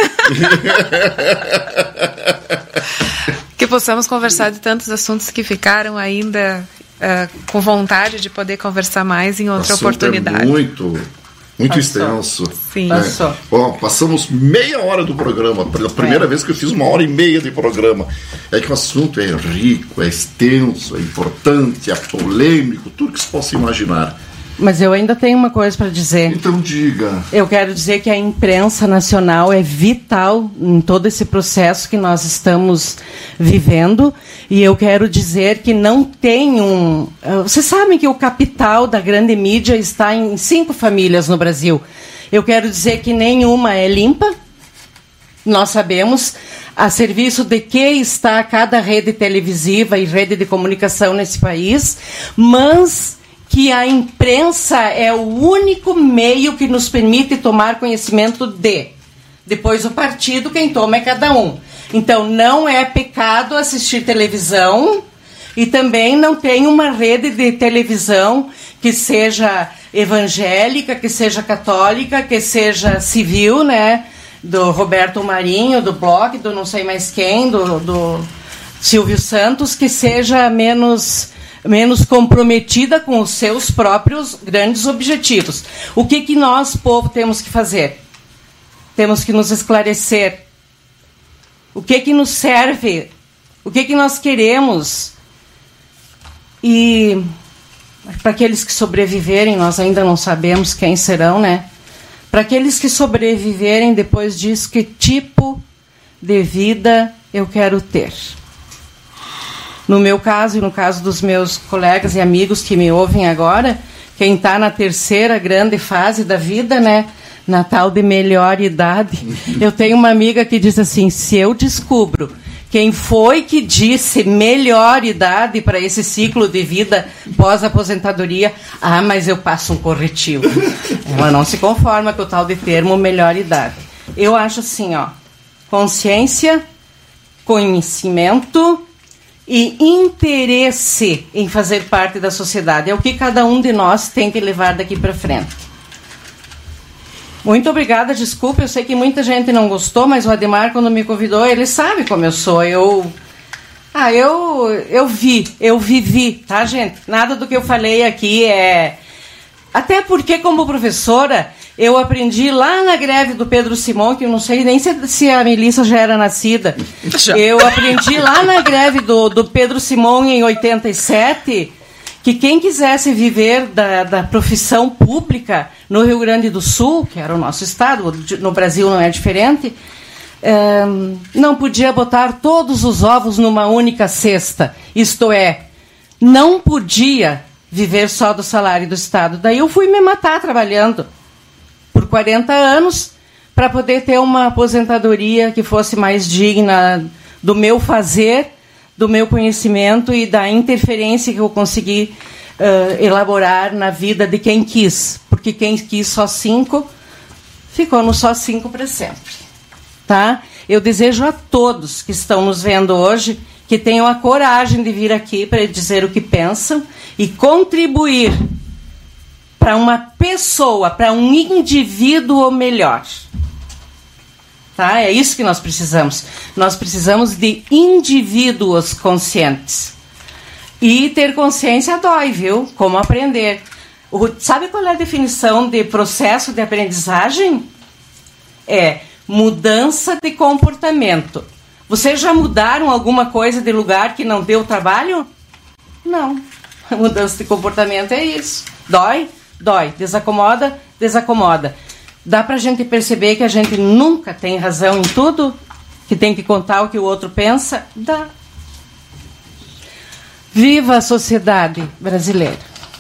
Que possamos conversar de tantos assuntos que ficaram ainda uh, com vontade de poder conversar mais em outra oportunidade. É muito... Muito Passou. extenso. Sim. É. Passou. Bom, passamos meia hora do programa. Pela primeira é. vez que eu fiz uma hora e meia de programa. É que o assunto é rico, é extenso, é importante, é polêmico, tudo que se possa imaginar. Mas eu ainda tenho uma coisa para dizer. Então diga. Eu quero dizer que a imprensa nacional é vital em todo esse processo que nós estamos vivendo. E eu quero dizer que não tem um... Vocês sabem que o capital da grande mídia está em cinco famílias no Brasil. Eu quero dizer que nenhuma é limpa. Nós sabemos a serviço de que está cada rede televisiva e rede de comunicação nesse país, mas... que a imprensa é o único meio que nos permite tomar conhecimento de. Depois o partido, quem toma é cada um. Então não é pecado assistir televisão e também não tem uma rede de televisão que seja evangélica, que seja católica, que seja civil, né? Do Roberto Marinho, do Bloch, do não sei mais quem, do, do Silvio Santos, que seja menos... menos comprometida com os seus próprios grandes objetivos. O que, que nós, povo, temos que fazer? Temos que nos esclarecer. O que, que nos serve? O que, que nós queremos? E para aqueles que sobreviverem, nós ainda não sabemos quem serão, né? Para aqueles que sobreviverem depois disso, que tipo de vida eu quero ter? No meu caso e no caso dos meus colegas e amigos que me ouvem agora, quem está na terceira grande fase da vida, né, na tal de melhor idade, eu tenho uma amiga que diz assim, se eu descubro quem foi que disse melhor idade para esse ciclo de vida pós-aposentadoria, ah, mas eu passo um corretivo. Ela não se conforma com o tal de termo melhor idade. Eu acho assim, ó, consciência, conhecimento e interesse em fazer parte da sociedade. É o que cada um de nós tem que levar daqui para frente. Muito obrigada, desculpa, eu sei que muita gente não gostou, mas o Ademar, quando me convidou, ele sabe como eu sou. Eu, ah, eu, eu vi, eu vivi, tá, gente? Nada do que eu falei aqui é... Até porque, como professora, eu aprendi lá na greve do Pedro Simão, que eu não sei nem se, se a Melissa já era nascida. Já. Eu aprendi lá na greve do, do Pedro Simão em oitenta e sete, que quem quisesse viver da, da profissão pública no Rio Grande do Sul, que era o nosso estado, no Brasil não é diferente, é, não podia botar todos os ovos numa única cesta. Isto é, não podia viver só do salário do Estado. Daí eu fui me matar trabalhando por quarenta anos para poder ter uma aposentadoria que fosse mais digna do meu fazer, do meu conhecimento e da interferência que eu consegui uh, elaborar na vida de quem quis. Porque quem quis só cinco, ficou no só cinco para sempre. Tá? Eu desejo a todos que estão nos vendo hoje que tenham a coragem de vir aqui para dizer o que pensam e contribuir para uma pessoa, para um indivíduo melhor. Tá? É isso que nós precisamos. Nós precisamos de indivíduos conscientes. E ter consciência dói, viu? Como aprender. O, sabe qual é a definição de processo de aprendizagem? É mudança de comportamento. Vocês já mudaram alguma coisa de lugar que não deu trabalho? Não. A mudança de comportamento é isso. Dói? Dói. Desacomoda? Desacomoda. Dá pra gente perceber que a gente nunca tem razão em tudo? Que tem que contar o que o outro pensa? Dá. Viva a sociedade brasileira.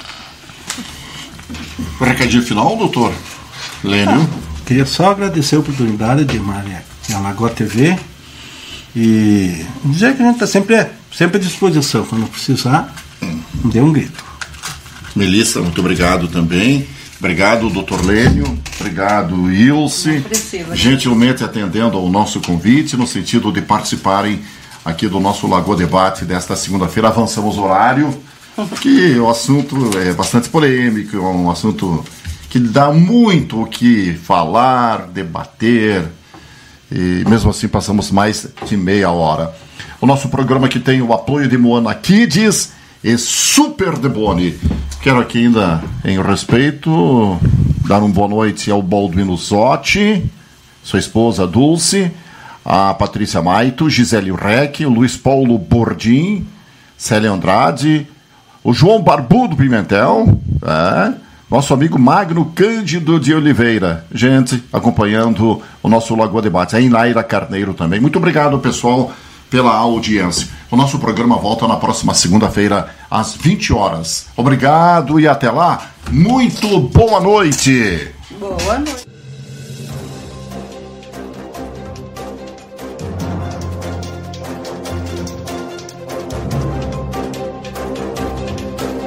Recadinho final, doutor Lênio? Ah, queria só agradecer a oportunidade de Maria Alagoa T V e dizer que a gente está sempre, sempre à disposição. Quando precisar, hum. dê um grito. Melissa, muito obrigado também. Obrigado, doutor Lênio. Obrigado, Ilse. Gentilmente atendendo ao nosso convite, no sentido de participarem aqui do nosso Lagoa Debate desta segunda-feira. Avançamos o horário, que o assunto é bastante polêmico, é um assunto que dá muito o que falar, debater, e mesmo assim passamos mais de meia hora. O nosso programa que tem o apoio de Moana Kids e Super de Boni. Quero aqui ainda, em respeito, dar uma boa noite ao Balduino Zotti, sua esposa Dulce, a Patrícia Maito, Gisele Reck, o Luiz Paulo Bordim, Célia Andrade, o João Barbudo Pimentel, é, nosso amigo Magno Cândido de Oliveira, gente, acompanhando o nosso Lagoa Debate, a Inaira Carneiro também. Muito obrigado, pessoal, pela audiência. O nosso programa volta na próxima segunda-feira, às vinte horas. Obrigado e até lá. Muito boa noite. Boa noite.